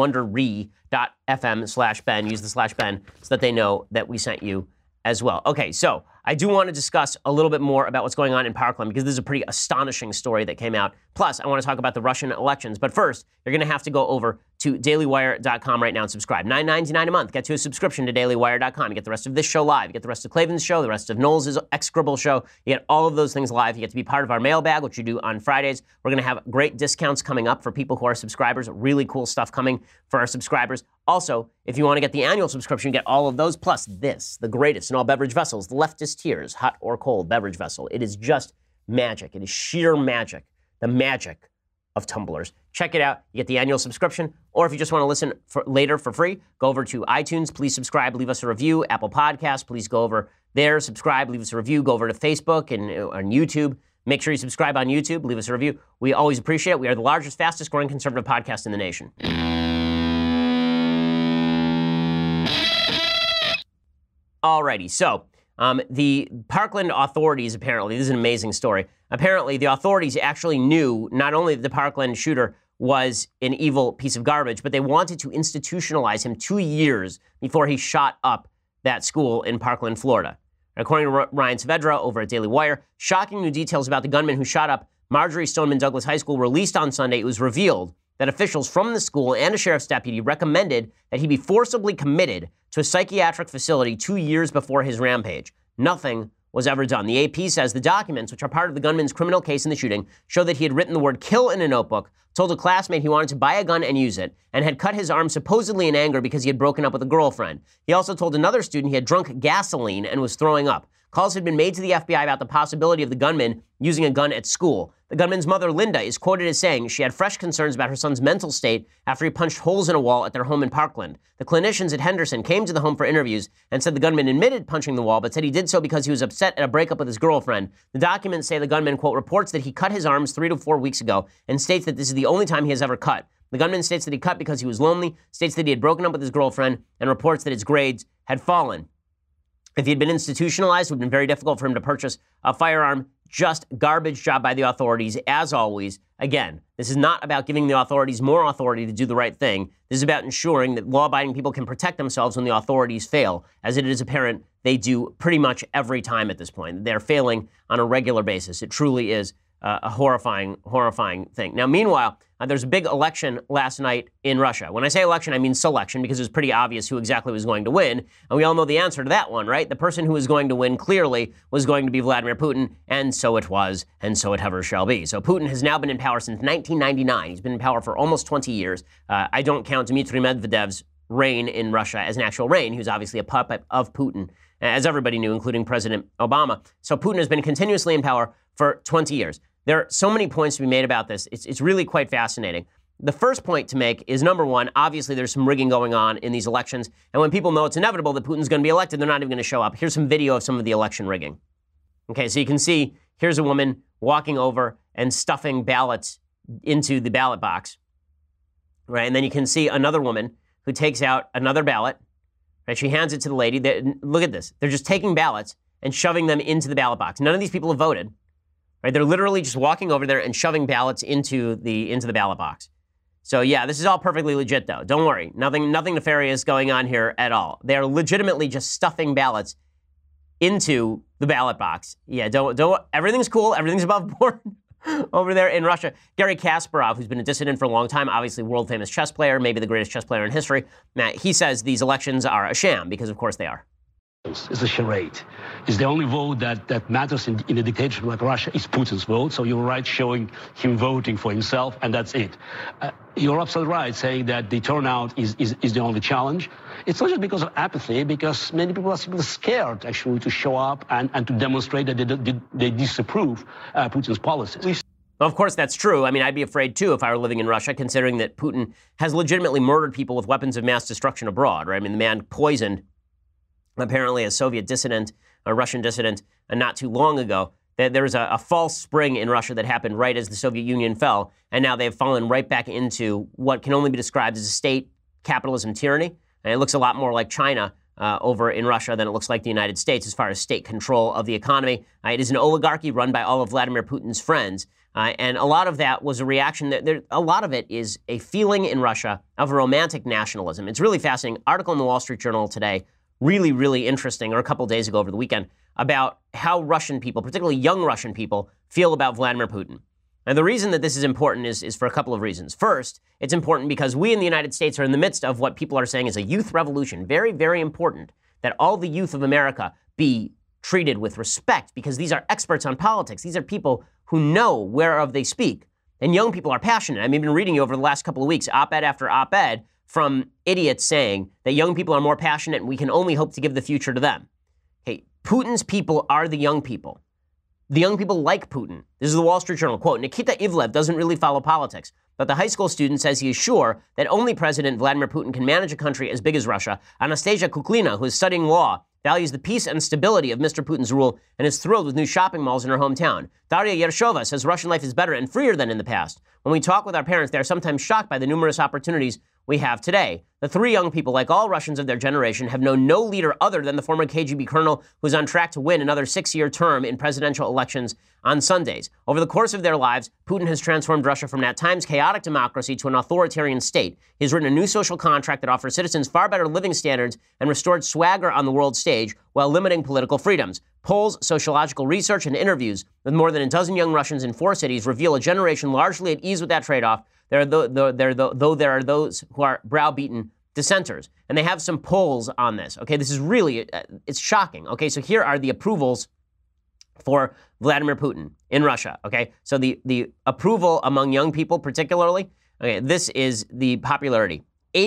Wondery.fm/Ben. Use the /Ben so that they know that we sent you as well. Okay, so I do want to discuss a little bit more about what's going on in Parkland, because this is a pretty astonishing story that came out. Plus, I want to talk about the Russian elections. But first, you're going to have to go over to dailywire.com right now and subscribe. $9.99 a month. Get to a subscription to dailywire.com. You get the rest of this show live. You get the rest of Klavan's show, the rest of Knowles' execrable show. You get all of those things live. You get to be part of our mailbag, which you do on Fridays. We're going to have great discounts coming up for people who are subscribers. Really cool stuff coming for our subscribers. Also, if you want to get the annual subscription, you get all of those, plus this, the greatest in all beverage vessels, the Leftist Tears hot or cold beverage vessel. It is just magic. It is sheer magic. The magic of tumblers. Check it out. You get the annual subscription. Or if you just want to listen later for free, go over to iTunes. Please subscribe. Leave us a review. Apple Podcasts. Please go over there. Subscribe. Leave us a review. Go over to Facebook and on YouTube. Make sure you subscribe on YouTube. Leave us a review. We always appreciate it. We are the largest, fastest growing conservative podcast in the nation. Alrighty, so the Parkland authorities apparently, this is an amazing story, apparently the authorities actually knew not only that the Parkland shooter was an evil piece of garbage, but they wanted to institutionalize him 2 years before he shot up that school in Parkland, Florida. According to Ryan Saavedra over at Daily Wire, shocking new details about the gunman who shot up Marjory Stoneman Douglas High School released on Sunday. It was revealed that officials from the school and a sheriff's deputy recommended that he be forcibly committed to a psychiatric facility 2 years before his rampage. Nothing was ever done. The AP says the documents, which are part of the gunman's criminal case in the shooting, show that he had written the word kill in a notebook, told a classmate he wanted to buy a gun and use it, and had cut his arm supposedly in anger because he had broken up with a girlfriend. He also told another student he had drunk gasoline and was throwing up. Calls had been made to the FBI about the possibility of the gunman using a gun at school. The gunman's mother, Linda, is quoted as saying she had fresh concerns about her son's mental state after he punched holes in a wall at their home in Parkland. The clinicians at Henderson came to the home for interviews and said the gunman admitted punching the wall, but said he did so because he was upset at a breakup with his girlfriend. The documents say the gunman, quote, reports that he cut his arms 3 to 4 weeks ago and states that this is the only time he has ever cut. The gunman states that he cut because he was lonely, states that he had broken up with his girlfriend, and reports that his grades had fallen. If he had been institutionalized, it would have been very difficult for him to purchase a firearm. Just garbage job by the authorities, as always. Again, this is not about giving the authorities more authority to do the right thing. This is about ensuring that law-abiding people can protect themselves when the authorities fail, as it is apparent they do pretty much every time at this point. They're failing on a regular basis. It truly is a horrifying, horrifying thing. Now, meanwhile, there's a big election last night in Russia. When I say election, I mean selection, because it was pretty obvious who exactly was going to win. And we all know the answer to that one, right? The person who was going to win clearly was going to be Vladimir Putin, and so it was, and so it ever shall be. So Putin has now been in power since 1999. He's been in power for almost 20 years. I don't count Dmitry Medvedev's reign in Russia as an actual reign. He was obviously a puppet of Putin, as everybody knew, including President Obama. So Putin has been continuously in power for 20 years. There are so many points to be made about this. It's really quite fascinating. The first point to make is, number one, obviously there's some rigging going on in these elections. And when people know it's inevitable that Putin's going to be elected, they're not even going to show up. Here's some video of some of the election rigging. Okay, so you can see, here's a woman walking over and stuffing ballots into the ballot box. Right, and then you can see another woman who takes out another ballot. Right, she hands it to the lady. Look at this. They're just taking ballots and shoving them into the ballot box. None of these people have voted. Right, they're literally just walking over there and shoving ballots into the ballot box. So yeah, this is all perfectly legit though. Don't worry. Nothing nefarious going on here at all. They're legitimately just stuffing ballots into the ballot box. Yeah, don't everything's cool. Everything's above board over there in Russia. Garry Kasparov, who's been a dissident for a long time, obviously world famous chess player, maybe the greatest chess player in history. Now, he says these elections are a sham because of course they are. It's a charade. It's the only vote that matters in a dictatorship like Russia is Putin's vote. So you're right showing him voting for himself, and that's it. You're absolutely right saying that the turnout is the only challenge. It's not just because of apathy, because many people are simply scared, actually, to show up and to demonstrate that they disapprove Putin's policies. Well, of course, that's true. I mean, I'd be afraid, too, if I were living in Russia, considering that Putin has legitimately murdered people with weapons of mass destruction abroad, right? I mean, the man poisoned apparently a Soviet dissident, a Russian dissident, not too long ago. There was a false spring in Russia that happened right as the Soviet Union fell, and now they've fallen right back into what can only be described as a state capitalism tyranny. And it looks a lot more like China over in Russia than it looks like the United States as far as state control of the economy. It is an oligarchy run by all of Vladimir Putin's friends. And a lot of that was a reaction. A lot of it is a feeling in Russia of a romantic nationalism. It's really fascinating. Article in the Wall Street Journal today, really, really interesting, or a couple days ago over the weekend, about how Russian people, particularly young Russian people, feel about Vladimir Putin. And the reason that this is important is for a couple of reasons. First, it's important because we in the United States are in the midst of what people are saying is a youth revolution. Very, very important that all the youth of America be treated with respect because these are experts on politics. These are people who know whereof they speak. And young people are passionate. I mean, I've been reading you over the last couple of weeks, op-ed after op-ed, from idiots saying that young people are more passionate and we can only hope to give the future to them. Hey, Putin's people are the young people. The young people like Putin. This is the Wall Street Journal. Quote, Nikita Ivlev doesn't really follow politics, but the high school student says he is sure that only President Vladimir Putin can manage a country as big as Russia. Anastasia Kuklina, who is studying law, values the peace and stability of Mr. Putin's rule and is thrilled with new shopping malls in her hometown. Daria Yershova says Russian life is better and freer than in the past. When we talk with our parents, they are sometimes shocked by the numerous opportunities we have today. The three young people, like all Russians of their generation, have known no leader other than the former KGB colonel who is on track to win another 6-year term in presidential elections on Sundays. Over the course of their lives, Putin has transformed Russia from at times chaotic democracy to an authoritarian state. He has written a new social contract that offers citizens far better living standards and restored swagger on the world stage while limiting political freedoms. Polls, sociological research, and interviews with more than a dozen young Russians in 4 cities reveal a generation largely at ease with that trade-off, though there are those who are browbeaten dissenters. And they have some polls on this. Okay, this is really, it's shocking. Okay, so here are the approvals for Vladimir Putin in Russia. Okay, so the approval among young people particularly, okay, this is the popularity.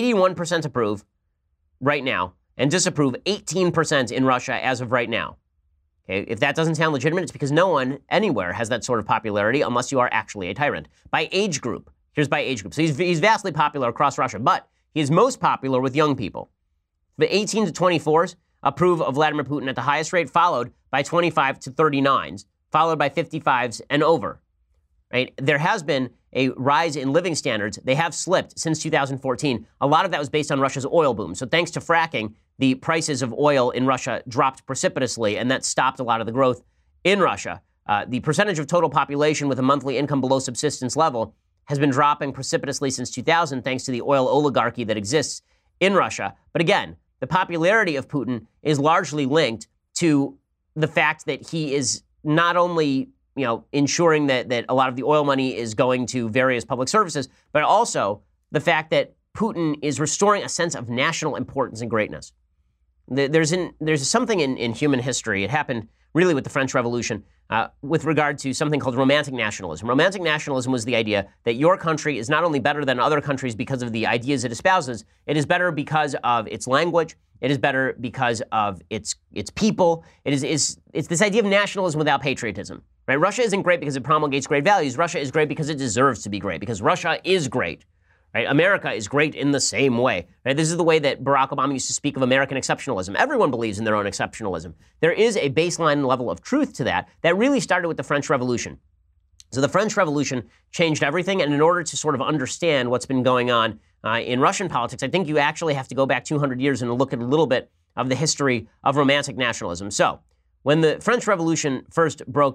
81% approve right now and disapprove 18% in Russia as of right now. Okay, if that doesn't sound legitimate, it's because no one anywhere has that sort of popularity unless you are actually a tyrant. By age group, here's by age group. So he's vastly popular across Russia, but he is most popular with young people. The 18 to 24s approve of Vladimir Putin at the highest rate, followed by 25 to 39s, followed by 55s and over. Right? There has been a rise in living standards. They have slipped since 2014. A lot of that was based on Russia's oil boom. So thanks to fracking, the prices of oil in Russia dropped precipitously, and that stopped a lot of the growth in Russia. The percentage of total population with a monthly income below subsistence level has been dropping precipitously since 2000 thanks to the oil oligarchy that exists in Russia. But again, the popularity of Putin is largely linked to the fact that he is not only ensuring that a lot of the oil money is going to various public services, but also the fact that Putin is restoring a sense of national importance and greatness. There's something in human history. It happened really with the French Revolution with regard to something called romantic nationalism. Romantic nationalism was the idea that your country is not only better than other countries because of the ideas it espouses, it is better because of its language, it is better because of its people. It's this idea of nationalism without patriotism. Right? Russia isn't great because it promulgates great values. Russia is great because it deserves to be great, because Russia is great. Right? America is great in the same way. Right? This is the way that Barack Obama used to speak of American exceptionalism. Everyone believes in their own exceptionalism. There is a baseline level of truth to that really started with the French Revolution. So the French Revolution changed everything, and in order to sort of understand what's been going on in Russian politics, I think you actually have to go back 200 years and look at a little bit of the history of romantic nationalism. So when the French Revolution first broke out,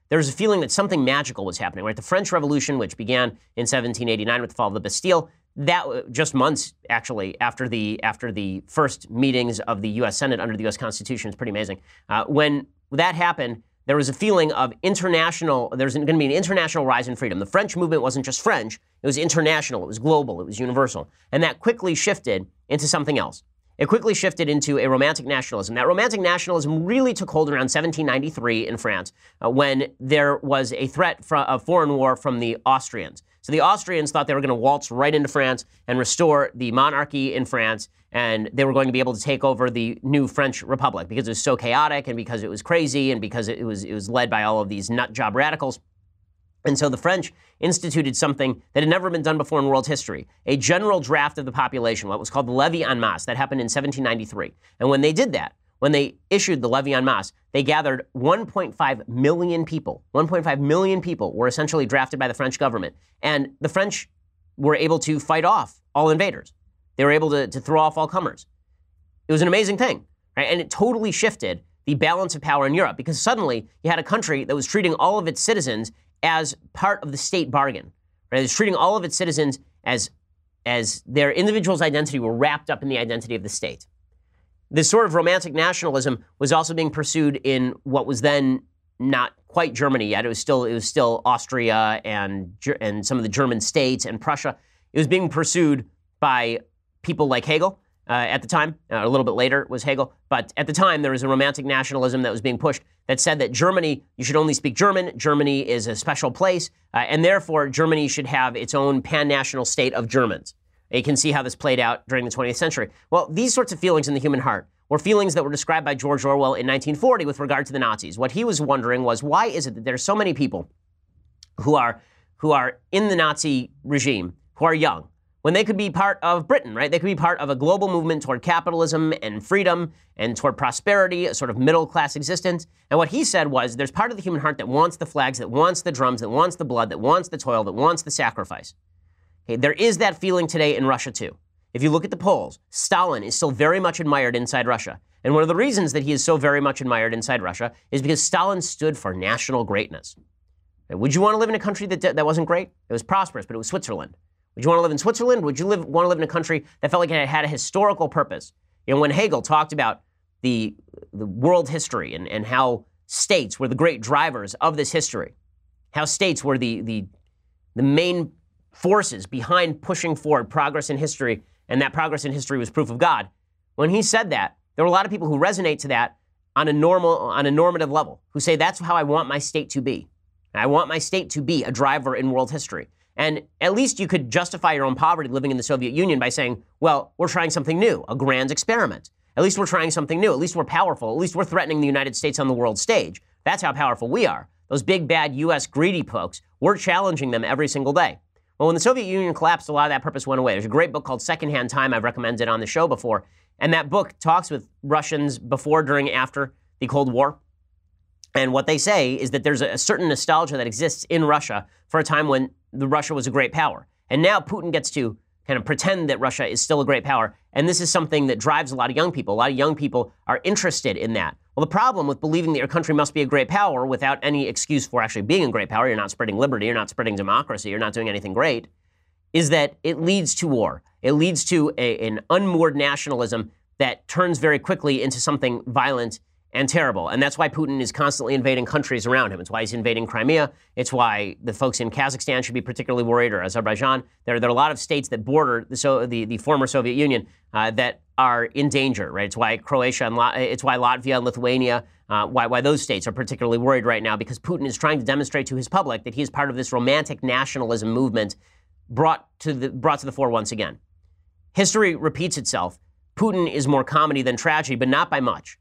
there was a feeling that something magical was happening, right? The French Revolution, which began in 1789 with the fall of the Bastille, that just months actually after the first meetings of the U.S. Senate under the U.S. Constitution. It's pretty amazing. When that happened, there was a feeling of there's going to be an international rise in freedom. The French movement wasn't just French, it was international, it was global, it was universal. And that quickly shifted into something else. It quickly shifted into a romantic nationalism. That romantic nationalism really took hold around 1793 in France when there was a threat of foreign war from the Austrians. So the Austrians thought they were going to waltz right into France and restore the monarchy in France, and they were going to be able to take over the new French Republic because it was so chaotic and because it was crazy and because it was led by all of these nut job radicals. And so the French instituted something that had never been done before in world history, a general draft of the population, what was called the Levée en masse. That happened in 1793. And when they did that, when they issued the Levée en masse, they gathered 1.5 million people. 1.5 million people were essentially drafted by the French government. And the French were able to fight off all invaders. They were able to throw off all comers. It was an amazing thing, right? And it totally shifted the balance of power in Europe because suddenly you had a country that was treating all of its citizens as part of the state bargain, right? It was treating all of its citizens as their individual's identity were wrapped up in the identity of the state. This sort of romantic nationalism was also being pursued in what was then not quite Germany yet. It was still Austria and some of the German states and Prussia. It was being pursued by people like Hegel at the time. A little bit later was Hegel. But at the time, there was a romantic nationalism that was being pushed that said that Germany, you should only speak German. Germany is a special place. And therefore, Germany should have its own pan-national state of Germans. You can see how this played out during the 20th century. Well, these sorts of feelings in the human heart were feelings that were described by George Orwell in 1940 with regard to the Nazis. What he was wondering was, why is it that there's so many people who are in the Nazi regime, who are young, when they could be part of Britain, right? They could be part of a global movement toward capitalism and freedom and toward prosperity, a sort of middle-class existence. And what he said was, there's part of the human heart that wants the flags, that wants the drums, that wants the blood, that wants the toil, that wants the sacrifice. Okay, there is that feeling today in Russia, too. If you look at the polls, Stalin is still very much admired inside Russia. And one of the reasons that he is so very much admired inside Russia is because Stalin stood for national greatness. Okay, would you want to live in a country that wasn't great? It was prosperous, but it was Switzerland. Would you want to live in Switzerland? Would you want to live in a country that felt like it had a historical purpose? You know, when Hegel talked about the world history and how states were the great drivers of this history, how states were the main forces behind pushing forward progress in history, and that progress in history was proof of God. When he said that, there were a lot of people who resonate to that on a normative level, who say that's how I want my state to be. I want my state to be a driver in world history. And at least you could justify your own poverty living in the Soviet Union by saying, well, we're trying something new, a grand experiment. At least we're trying something new. At least we're powerful. At least we're threatening the United States on the world stage. That's how powerful we are. Those big, bad U.S. greedy folks, we're challenging them every single day. Well, when the Soviet Union collapsed, a lot of that purpose went away. There's a great book called Secondhand Time I've recommended on the show before. And that book talks with Russians before, during, after the Cold War. And what they say is that there's a certain nostalgia that exists in Russia for a time when Russia was a great power. And now Putin gets to kind of pretend that Russia is still a great power. And this is something that drives a lot of young people. A lot of young people are interested in that. Well, the problem with believing that your country must be a great power without any excuse for actually being a great power, you're not spreading liberty, you're not spreading democracy, you're not doing anything great, is that it leads to war. It leads to an unmoored nationalism that turns very quickly into something violent and terrible. And that's why Putin is constantly invading countries around him. It's why he's invading Crimea. It's why the folks in Kazakhstan should be particularly worried, or Azerbaijan. There are a lot of states that border the former Soviet Union that are in danger, right? It's why Croatia and it's why Latvia and Lithuania, why those states are particularly worried right now, because Putin is trying to demonstrate to his public that he is part of this romantic nationalism movement brought to the fore once again. History repeats itself. Putin is more comedy than tragedy, but not by much.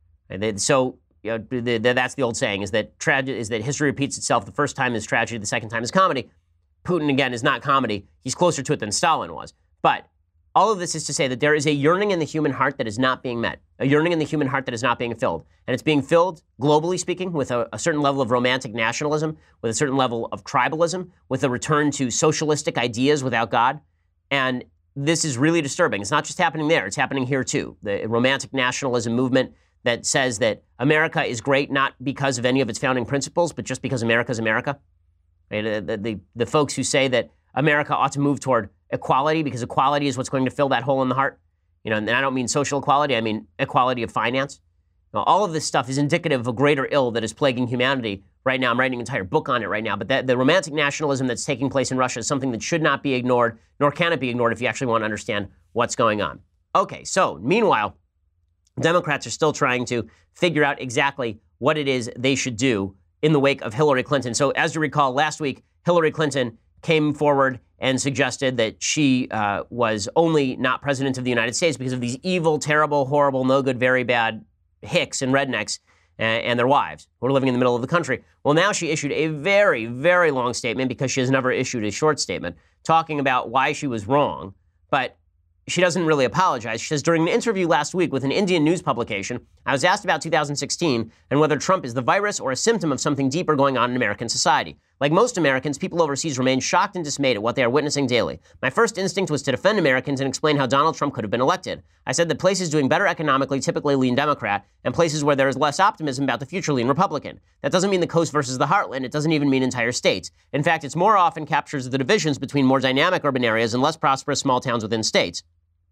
So that's the old saying: is that history repeats itself. The first time is tragedy, the second time is comedy. Putin, again, is not comedy. He's closer to it than Stalin was. But all of this is to say that there is a yearning in the human heart that is not being met, a yearning in the human heart that is not being filled. And it's being filled, globally speaking, with a certain level of romantic nationalism, with a certain level of tribalism, with a return to socialistic ideas without God. And this is really disturbing. It's not just happening there. It's happening here, too. The romantic nationalism movement, that says that America is great not because of any of its founding principles, but just because America's America. Right? The folks who say that America ought to move toward equality because equality is what's going to fill that hole in the heart. And I don't mean social equality, I mean equality of finance. All of this stuff is indicative of a greater ill that is plaguing humanity right now. I'm writing an entire book on it right now. But the romantic nationalism that's taking place in Russia is something that should not be ignored, nor can it be ignored if you actually want to understand what's going on. Okay, so meanwhile, Democrats are still trying to figure out exactly what it is they should do in the wake of Hillary Clinton. So as you recall, last week, Hillary Clinton came forward and suggested that she was only not president of the United States because of these evil, terrible, horrible, no good, very bad hicks and rednecks and their wives who are living in the middle of the country. Well, now she issued a very, very long statement because she has never issued a short statement talking about why she was wrong. But she doesn't really apologize. She says, during an interview last week with an Indian news publication, I was asked about 2016 and whether Trump is the virus or a symptom of something deeper going on in American society. Like most Americans, people overseas remain shocked and dismayed at what they are witnessing daily. My first instinct was to defend Americans and explain how Donald Trump could have been elected. I said that places doing better economically typically lean Democrat, and places where there is less optimism about the future lean Republican. That doesn't mean the coast versus the heartland. It doesn't even mean entire states. In fact, it more often captures the divisions between more dynamic urban areas and less prosperous small towns within states.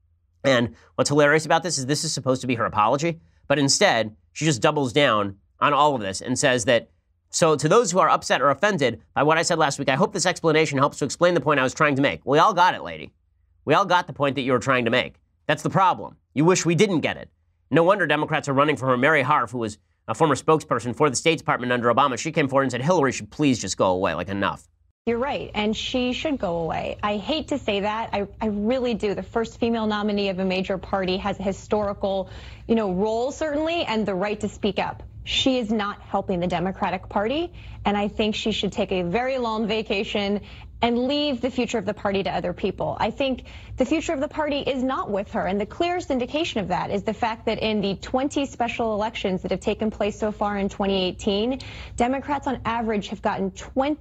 And what's hilarious about this is supposed to be her apology, but instead, she just doubles down on all of this and says that, so to those who are upset or offended by what I said last week, I hope this explanation helps to explain the point I was trying to make. We all got it, lady. We all got the point that you were trying to make. That's the problem. You wish we didn't get it. No wonder Democrats are running for her. Mary Harf, who was a former spokesperson for the State Department under Obama, she came forward and said Hillary should please just go away, like enough. You're right, and she should go away. I hate to say that. I really do. The first female nominee of a major party has a historical, role, certainly, and the right to speak up. She is not helping the Democratic Party, and I think she should take a very long vacation and leave the future of the party to other people. I think the future of the party is not with her, and the clearest indication of that is the fact that in the 20 special elections that have taken place so far in 2018, Democrats on average have gotten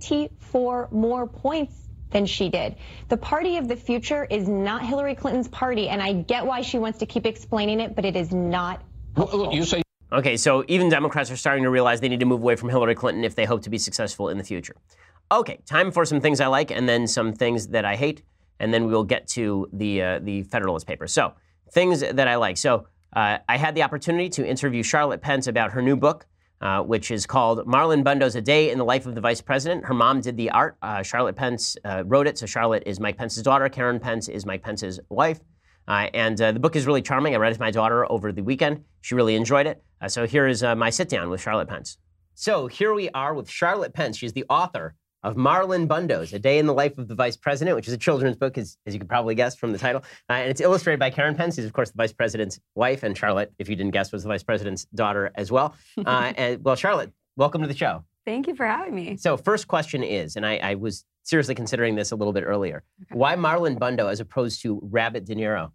24 more points than she did. The party of the future is not Hillary Clinton's party, and I get why she wants to keep explaining it, but it is not helpful. You say. Okay, so even Democrats are starting to realize they need to move away from Hillary Clinton if they hope to be successful in the future. Okay, time for some things I like and then some things that I hate, and then we'll get to the Federalist Papers. So, things that I like. So, I had the opportunity to interview Charlotte Pence about her new book, which is called Marlon Bundo's A Day in the Life of the Vice President. Her mom did the art. Charlotte Pence wrote it. So, Charlotte is Mike Pence's daughter. Karen Pence is Mike Pence's wife. And the book is really charming. I read it to my daughter over the weekend. She really enjoyed it. So here is my sit-down with Charlotte Pence. So here we are with Charlotte Pence. She's the author of Marlon Bundo's A Day in the Life of the Vice President, which is a children's book, as you could probably guess from the title. And it's illustrated by Karen Pence, who's, of course, the Vice President's wife. And Charlotte, if you didn't guess, was the Vice President's daughter as well. Well, Charlotte, welcome to the show. Thank you for having me. So first question is, and I was seriously considering this a little bit earlier, why Marlon Bundo as opposed to Rabbit De Niro?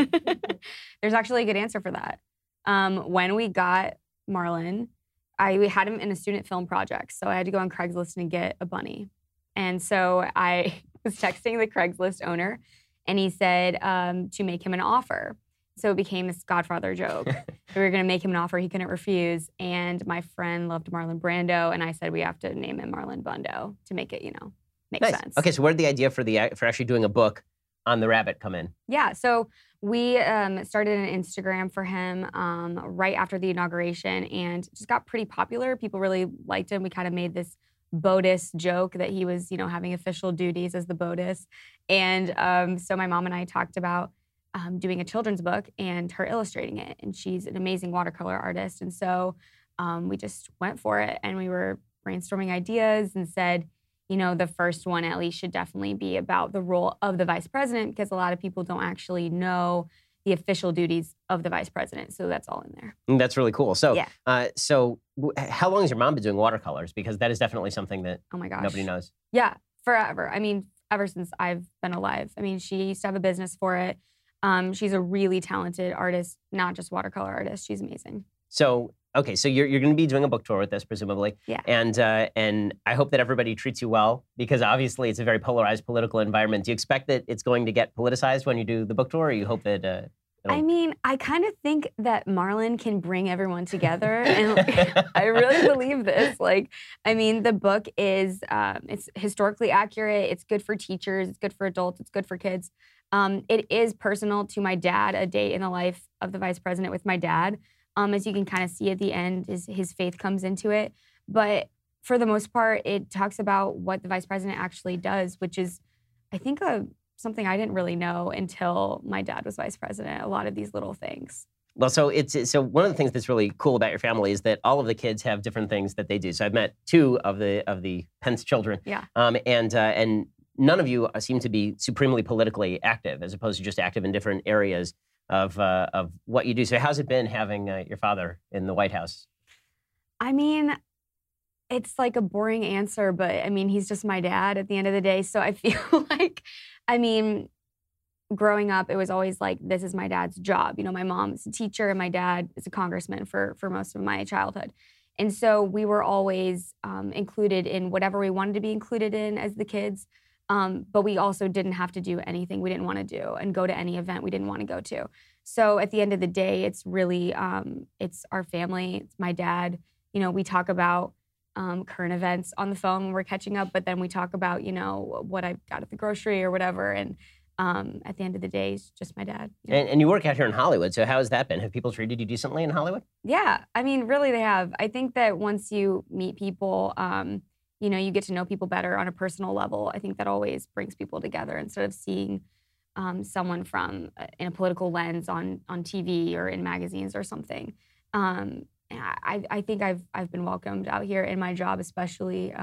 There's actually a good answer for that. When we got Marlon, we had him in a student film project, so I had to go on Craigslist and get a bunny. And so I was texting the Craigslist owner, and he said to make him an offer. So it became this Godfather joke. We were going to make him an offer he couldn't refuse, and my friend loved Marlon Brando, and I said we have to name him Marlon Bundo to make it, make Nice. sense. Okay, so where did the idea for actually doing a book on the rabbit come in? Yeah, so we started an Instagram for him right after the inauguration, and just got pretty popular. People really liked him. We kind of made this BOTUS joke that he was, having official duties as the BOTUS. And so my mom and I talked about doing a children's book and her illustrating it. And she's an amazing watercolor artist. And so we just went for it, and we were brainstorming ideas and said, the first one at least should definitely be about the role of the vice president, because a lot of people don't actually know the official duties of the vice president. So that's all in there. That's really cool. So, yeah. How long has your mom been doing watercolors? Because that is definitely something that oh my gosh. nobody knows. Yeah, forever. I mean, ever since I've been alive. I mean, she used to have a business for it. She's a really talented artist, not just watercolor artist. She's amazing. So, okay, so you're going to be doing a book tour with this, presumably. Yeah. And I hope that everybody treats you well, because obviously it's a very polarized political environment. Do you expect that it's going to get politicized when you do the book tour, or you hope that... I mean, I kind of think that Marlon can bring everyone together, and I really believe this. Like, I mean, the book is it's historically accurate. It's good for teachers. It's good for adults. It's good for kids. It is personal to my dad, a day in the life of the vice president with my dad. As you can kind of see at the end, his faith comes into it. But for the most part, it talks about what the vice president actually does, which is, I think, something I didn't really know until my dad was vice president, a lot of these little things. Well, so one of the things that's really cool about your family is that all of the kids have different things that they do. So I've met two of the Pence children. Yeah. And none of you seem to be supremely politically active, as opposed to just active in different areas of what you do. So how's it been having your father in the White House? I mean, it's like a boring answer, but I mean, he's just my dad at the end of the day. So I feel like, I mean, growing up, it was always like, this is my dad's job. You know, my mom is a teacher and my dad is a congressman for most of my childhood. And so we were always included in whatever we wanted to be included in as the kids. But we also didn't have to do anything we didn't want to do and go to any event we didn't want to go to. So at the end of the day, it's really, it's our family, it's my dad. You know, we talk about current events on the phone when we're catching up, but then we talk about, you know, what I got at the grocery or whatever. And at the end of the day, it's just my dad. You know? And you work out here in Hollywood, so how has that been? Have people treated you decently in Hollywood? Yeah, I mean, really they have. I think that once you meet people, you know, you get to know people better on a personal level. I think that always brings people together instead of seeing someone from in a political lens on TV or in magazines or something. I think I've been welcomed out here in my job, especially.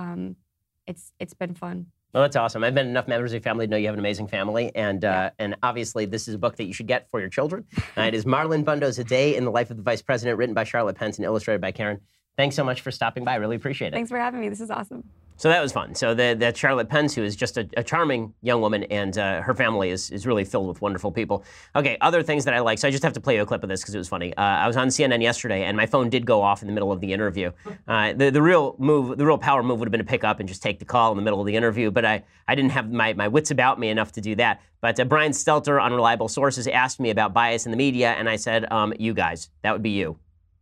It's been fun. Well, that's awesome. I've met enough members of your family to know you have an amazing family, and obviously this is a book that you should get for your children. It is Marlon Bundo's A Day in the Life of the Vice President, written by Charlotte Pence and illustrated by Karen. Thanks so much for stopping by. I really appreciate it. Thanks for having me. This is awesome. So that was fun. So that's Charlotte Pence, who is just a charming young woman, and her family is really filled with wonderful people. Okay, other things that I like. So I just have to play you a clip of this because it was funny. I was on CNN yesterday, and my phone did go off in the middle of the interview. The real power move would have been to pick up and just take the call in the middle of the interview, but I didn't have my wits about me enough to do that. But Brian Stelter, on Reliable Sources, asked me about bias in the media, and I said, you guys, that would be you.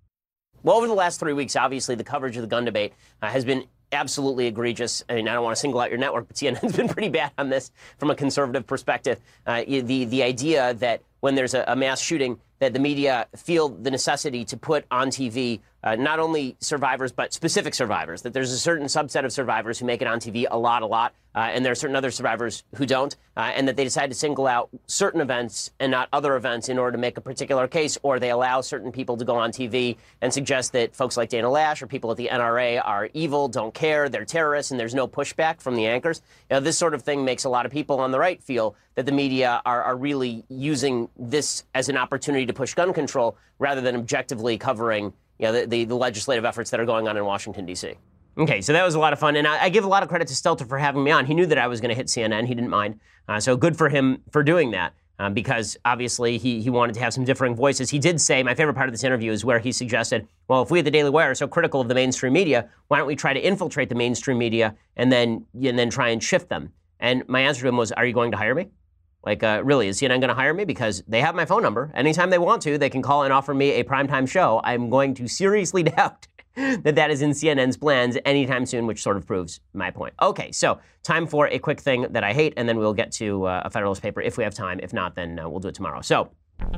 Well, over the last 3 weeks, obviously, the coverage of the gun debate has been absolutely egregious. I mean, I don't want to single out your network, but CNN's been pretty bad on this from a conservative perspective. The idea that when there's a mass shooting, that the media feel the necessity to put on TV not only survivors, but specific survivors, that there's a certain subset of survivors who make it on TV a lot, and there are certain other survivors who don't, and that they decide to single out certain events and not other events in order to make a particular case, or they allow certain people to go on TV and suggest that folks like Dana Lash or people at the NRA are evil, don't care, they're terrorists, and there's no pushback from the anchors. You know, this sort of thing makes a lot of people on the right feel that the media are really using this as an opportunity to push gun control rather than objectively covering, you know, the legislative efforts that are going on in Washington, D.C. Okay, so that was a lot of fun, and I give a lot of credit to Stelter for having me on. He knew that I was going to hit CNN. He didn't mind. So good for him for doing that, because obviously he wanted to have some differing voices. He did say, my favorite part of this interview is where he suggested, well, if we at the Daily Wire are so critical of the mainstream media, why don't we try to infiltrate the mainstream media and then try and shift them? And my answer to him was, are you going to hire me? Like, really, is CNN going to hire me? Because they have my phone number. Anytime they want to, they can call and offer me a primetime show. I'm going to seriously doubt that is in CNN's plans anytime soon, which sort of proves my point. Okay, so time for a quick thing that I hate, and then we'll get to a Federalist paper if we have time. If not, then we'll do it tomorrow. So,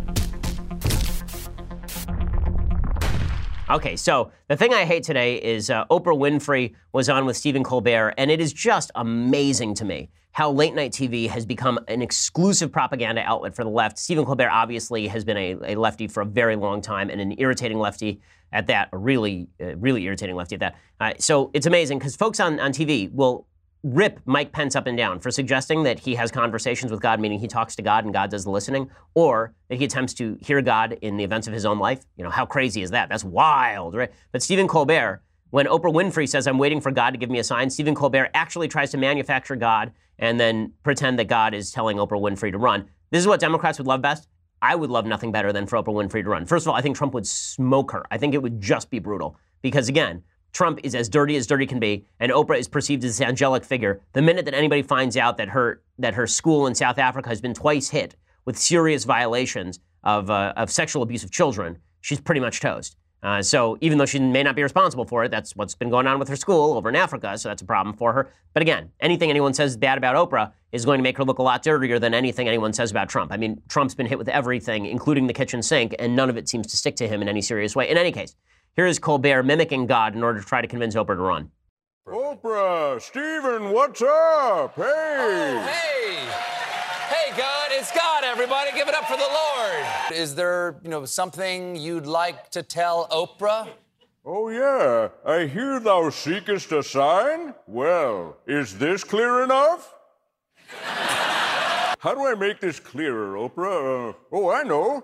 okay, so the thing I hate today is Oprah Winfrey was on with Stephen Colbert, and it is just amazing to me how late night TV has become an exclusive propaganda outlet for the left. Stephen Colbert obviously has been a lefty for a very long time, and an irritating lefty at that, a really irritating lefty at that. So it's amazing because folks on TV will rip Mike Pence up and down for suggesting that he has conversations with God, meaning he talks to God and God does the listening, or that he attempts to hear God in the events of his own life. You know, how crazy is that? That's wild, right? But Stephen Colbert, when Oprah Winfrey says, I'm waiting for God to give me a sign, Stephen Colbert actually tries to manufacture God and then pretend that God is telling Oprah Winfrey to run. This is what Democrats would love best. I would love nothing better than for Oprah Winfrey to run. First of all, I think Trump would smoke her. I think it would just be brutal. Because again, Trump is as dirty can be, and Oprah is perceived as this angelic figure. The minute that anybody finds out that her school in South Africa has been twice hit with serious violations of sexual abuse of children, she's pretty much toast. So even though she may not be responsible for it, that's what's been going on with her school over in Africa, so that's a problem for her. But again, anything anyone says bad about Oprah is going to make her look a lot dirtier than anything anyone says about Trump. I mean, Trump's been hit with everything, including the kitchen sink, and none of it seems to stick to him in any serious way. In any case, here is Colbert mimicking God in order to try to convince Oprah to run. Oprah, Stephen, what's up? Hey! Oh, hey! Hey, God, it's God, everybody. Give it up for the Lord. Is there, something you'd like to tell Oprah? Oh, yeah. I hear thou seekest a sign. Well, is this clear enough? How do I make this clearer, Oprah? I know.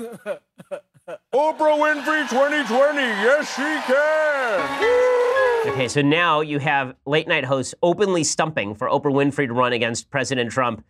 Oprah Winfrey 2020. Yes, she can. Woo! Okay, so now you have late night hosts openly stumping for Oprah Winfrey to run against President Trump.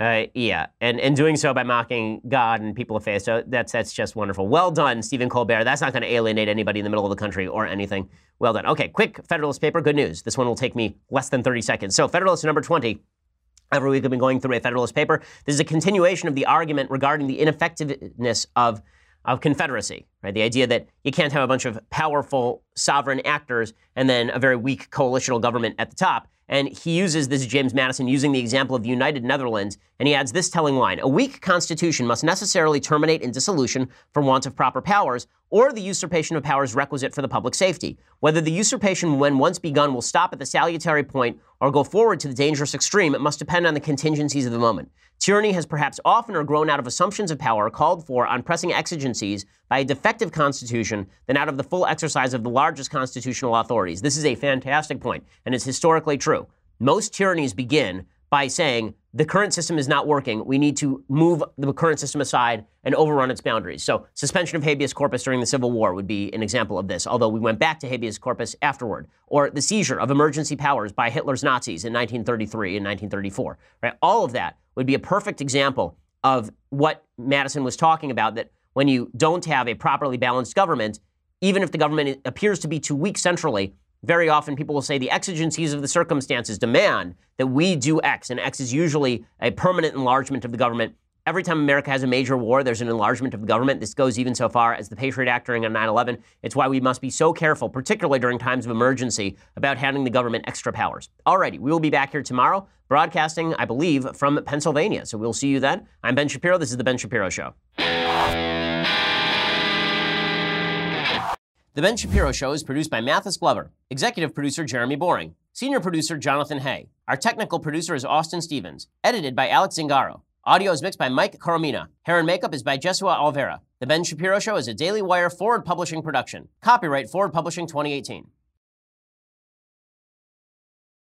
And doing so by mocking God and people of faith. So that's just wonderful. Well done, Stephen Colbert. That's not going to alienate anybody in the middle of the country or anything. Well done. Okay, quick Federalist paper. Good news. This one will take me less than 30 seconds. So Federalist number 20. Every week I've been going through a Federalist paper. This is a continuation of the argument regarding the ineffectiveness of Confederacy, right? The idea that you can't have a bunch of powerful sovereign actors and then a very weak coalitional government at the top. And he uses this, James Madison, using the example of the United Netherlands, and he adds this telling line: a weak constitution must necessarily terminate in dissolution for want of proper powers, or the usurpation of powers requisite for the public safety. Whether the usurpation, when once begun, will stop at the salutary point or go forward to the dangerous extreme, it must depend on the contingencies of the moment. Tyranny has perhaps oftener grown out of assumptions of power called for on pressing exigencies by a defective constitution than out of the full exercise of the largest constitutional authorities. This is a fantastic point, and it's historically true. Most tyrannies begin by saying the current system is not working. We need to move the current system aside and overrun its boundaries. So suspension of habeas corpus during the Civil War would be an example of this, although we went back to habeas corpus afterward. Or the seizure of emergency powers by Hitler's Nazis in 1933 and 1934. Right? All of that would be a perfect example of what Madison was talking about, that when you don't have a properly balanced government, even if the government appears to be too weak centrally, very often people will say the exigencies of the circumstances demand that we do X, and X is usually a permanent enlargement of the government. Every time America has a major war, there's an enlargement of the government. This goes even so far as the Patriot Act during 9/11. It's why we must be so careful, particularly during times of emergency, about handing the government extra powers. Alrighty, we will be back here tomorrow, broadcasting, I believe, from Pennsylvania. So we'll see you then. I'm Ben Shapiro. This is The Ben Shapiro Show. The Ben Shapiro Show is produced by Mathis Glover, executive producer Jeremy Boring, senior producer Jonathan Hay. Our technical producer is Austin Stevens, edited by Alex Zingaro. Audio is mixed by Mike Coromina. Hair and makeup is by Jesua Alvera. The Ben Shapiro Show is a Daily Wire Forward Publishing production. Copyright Forward Publishing 2018.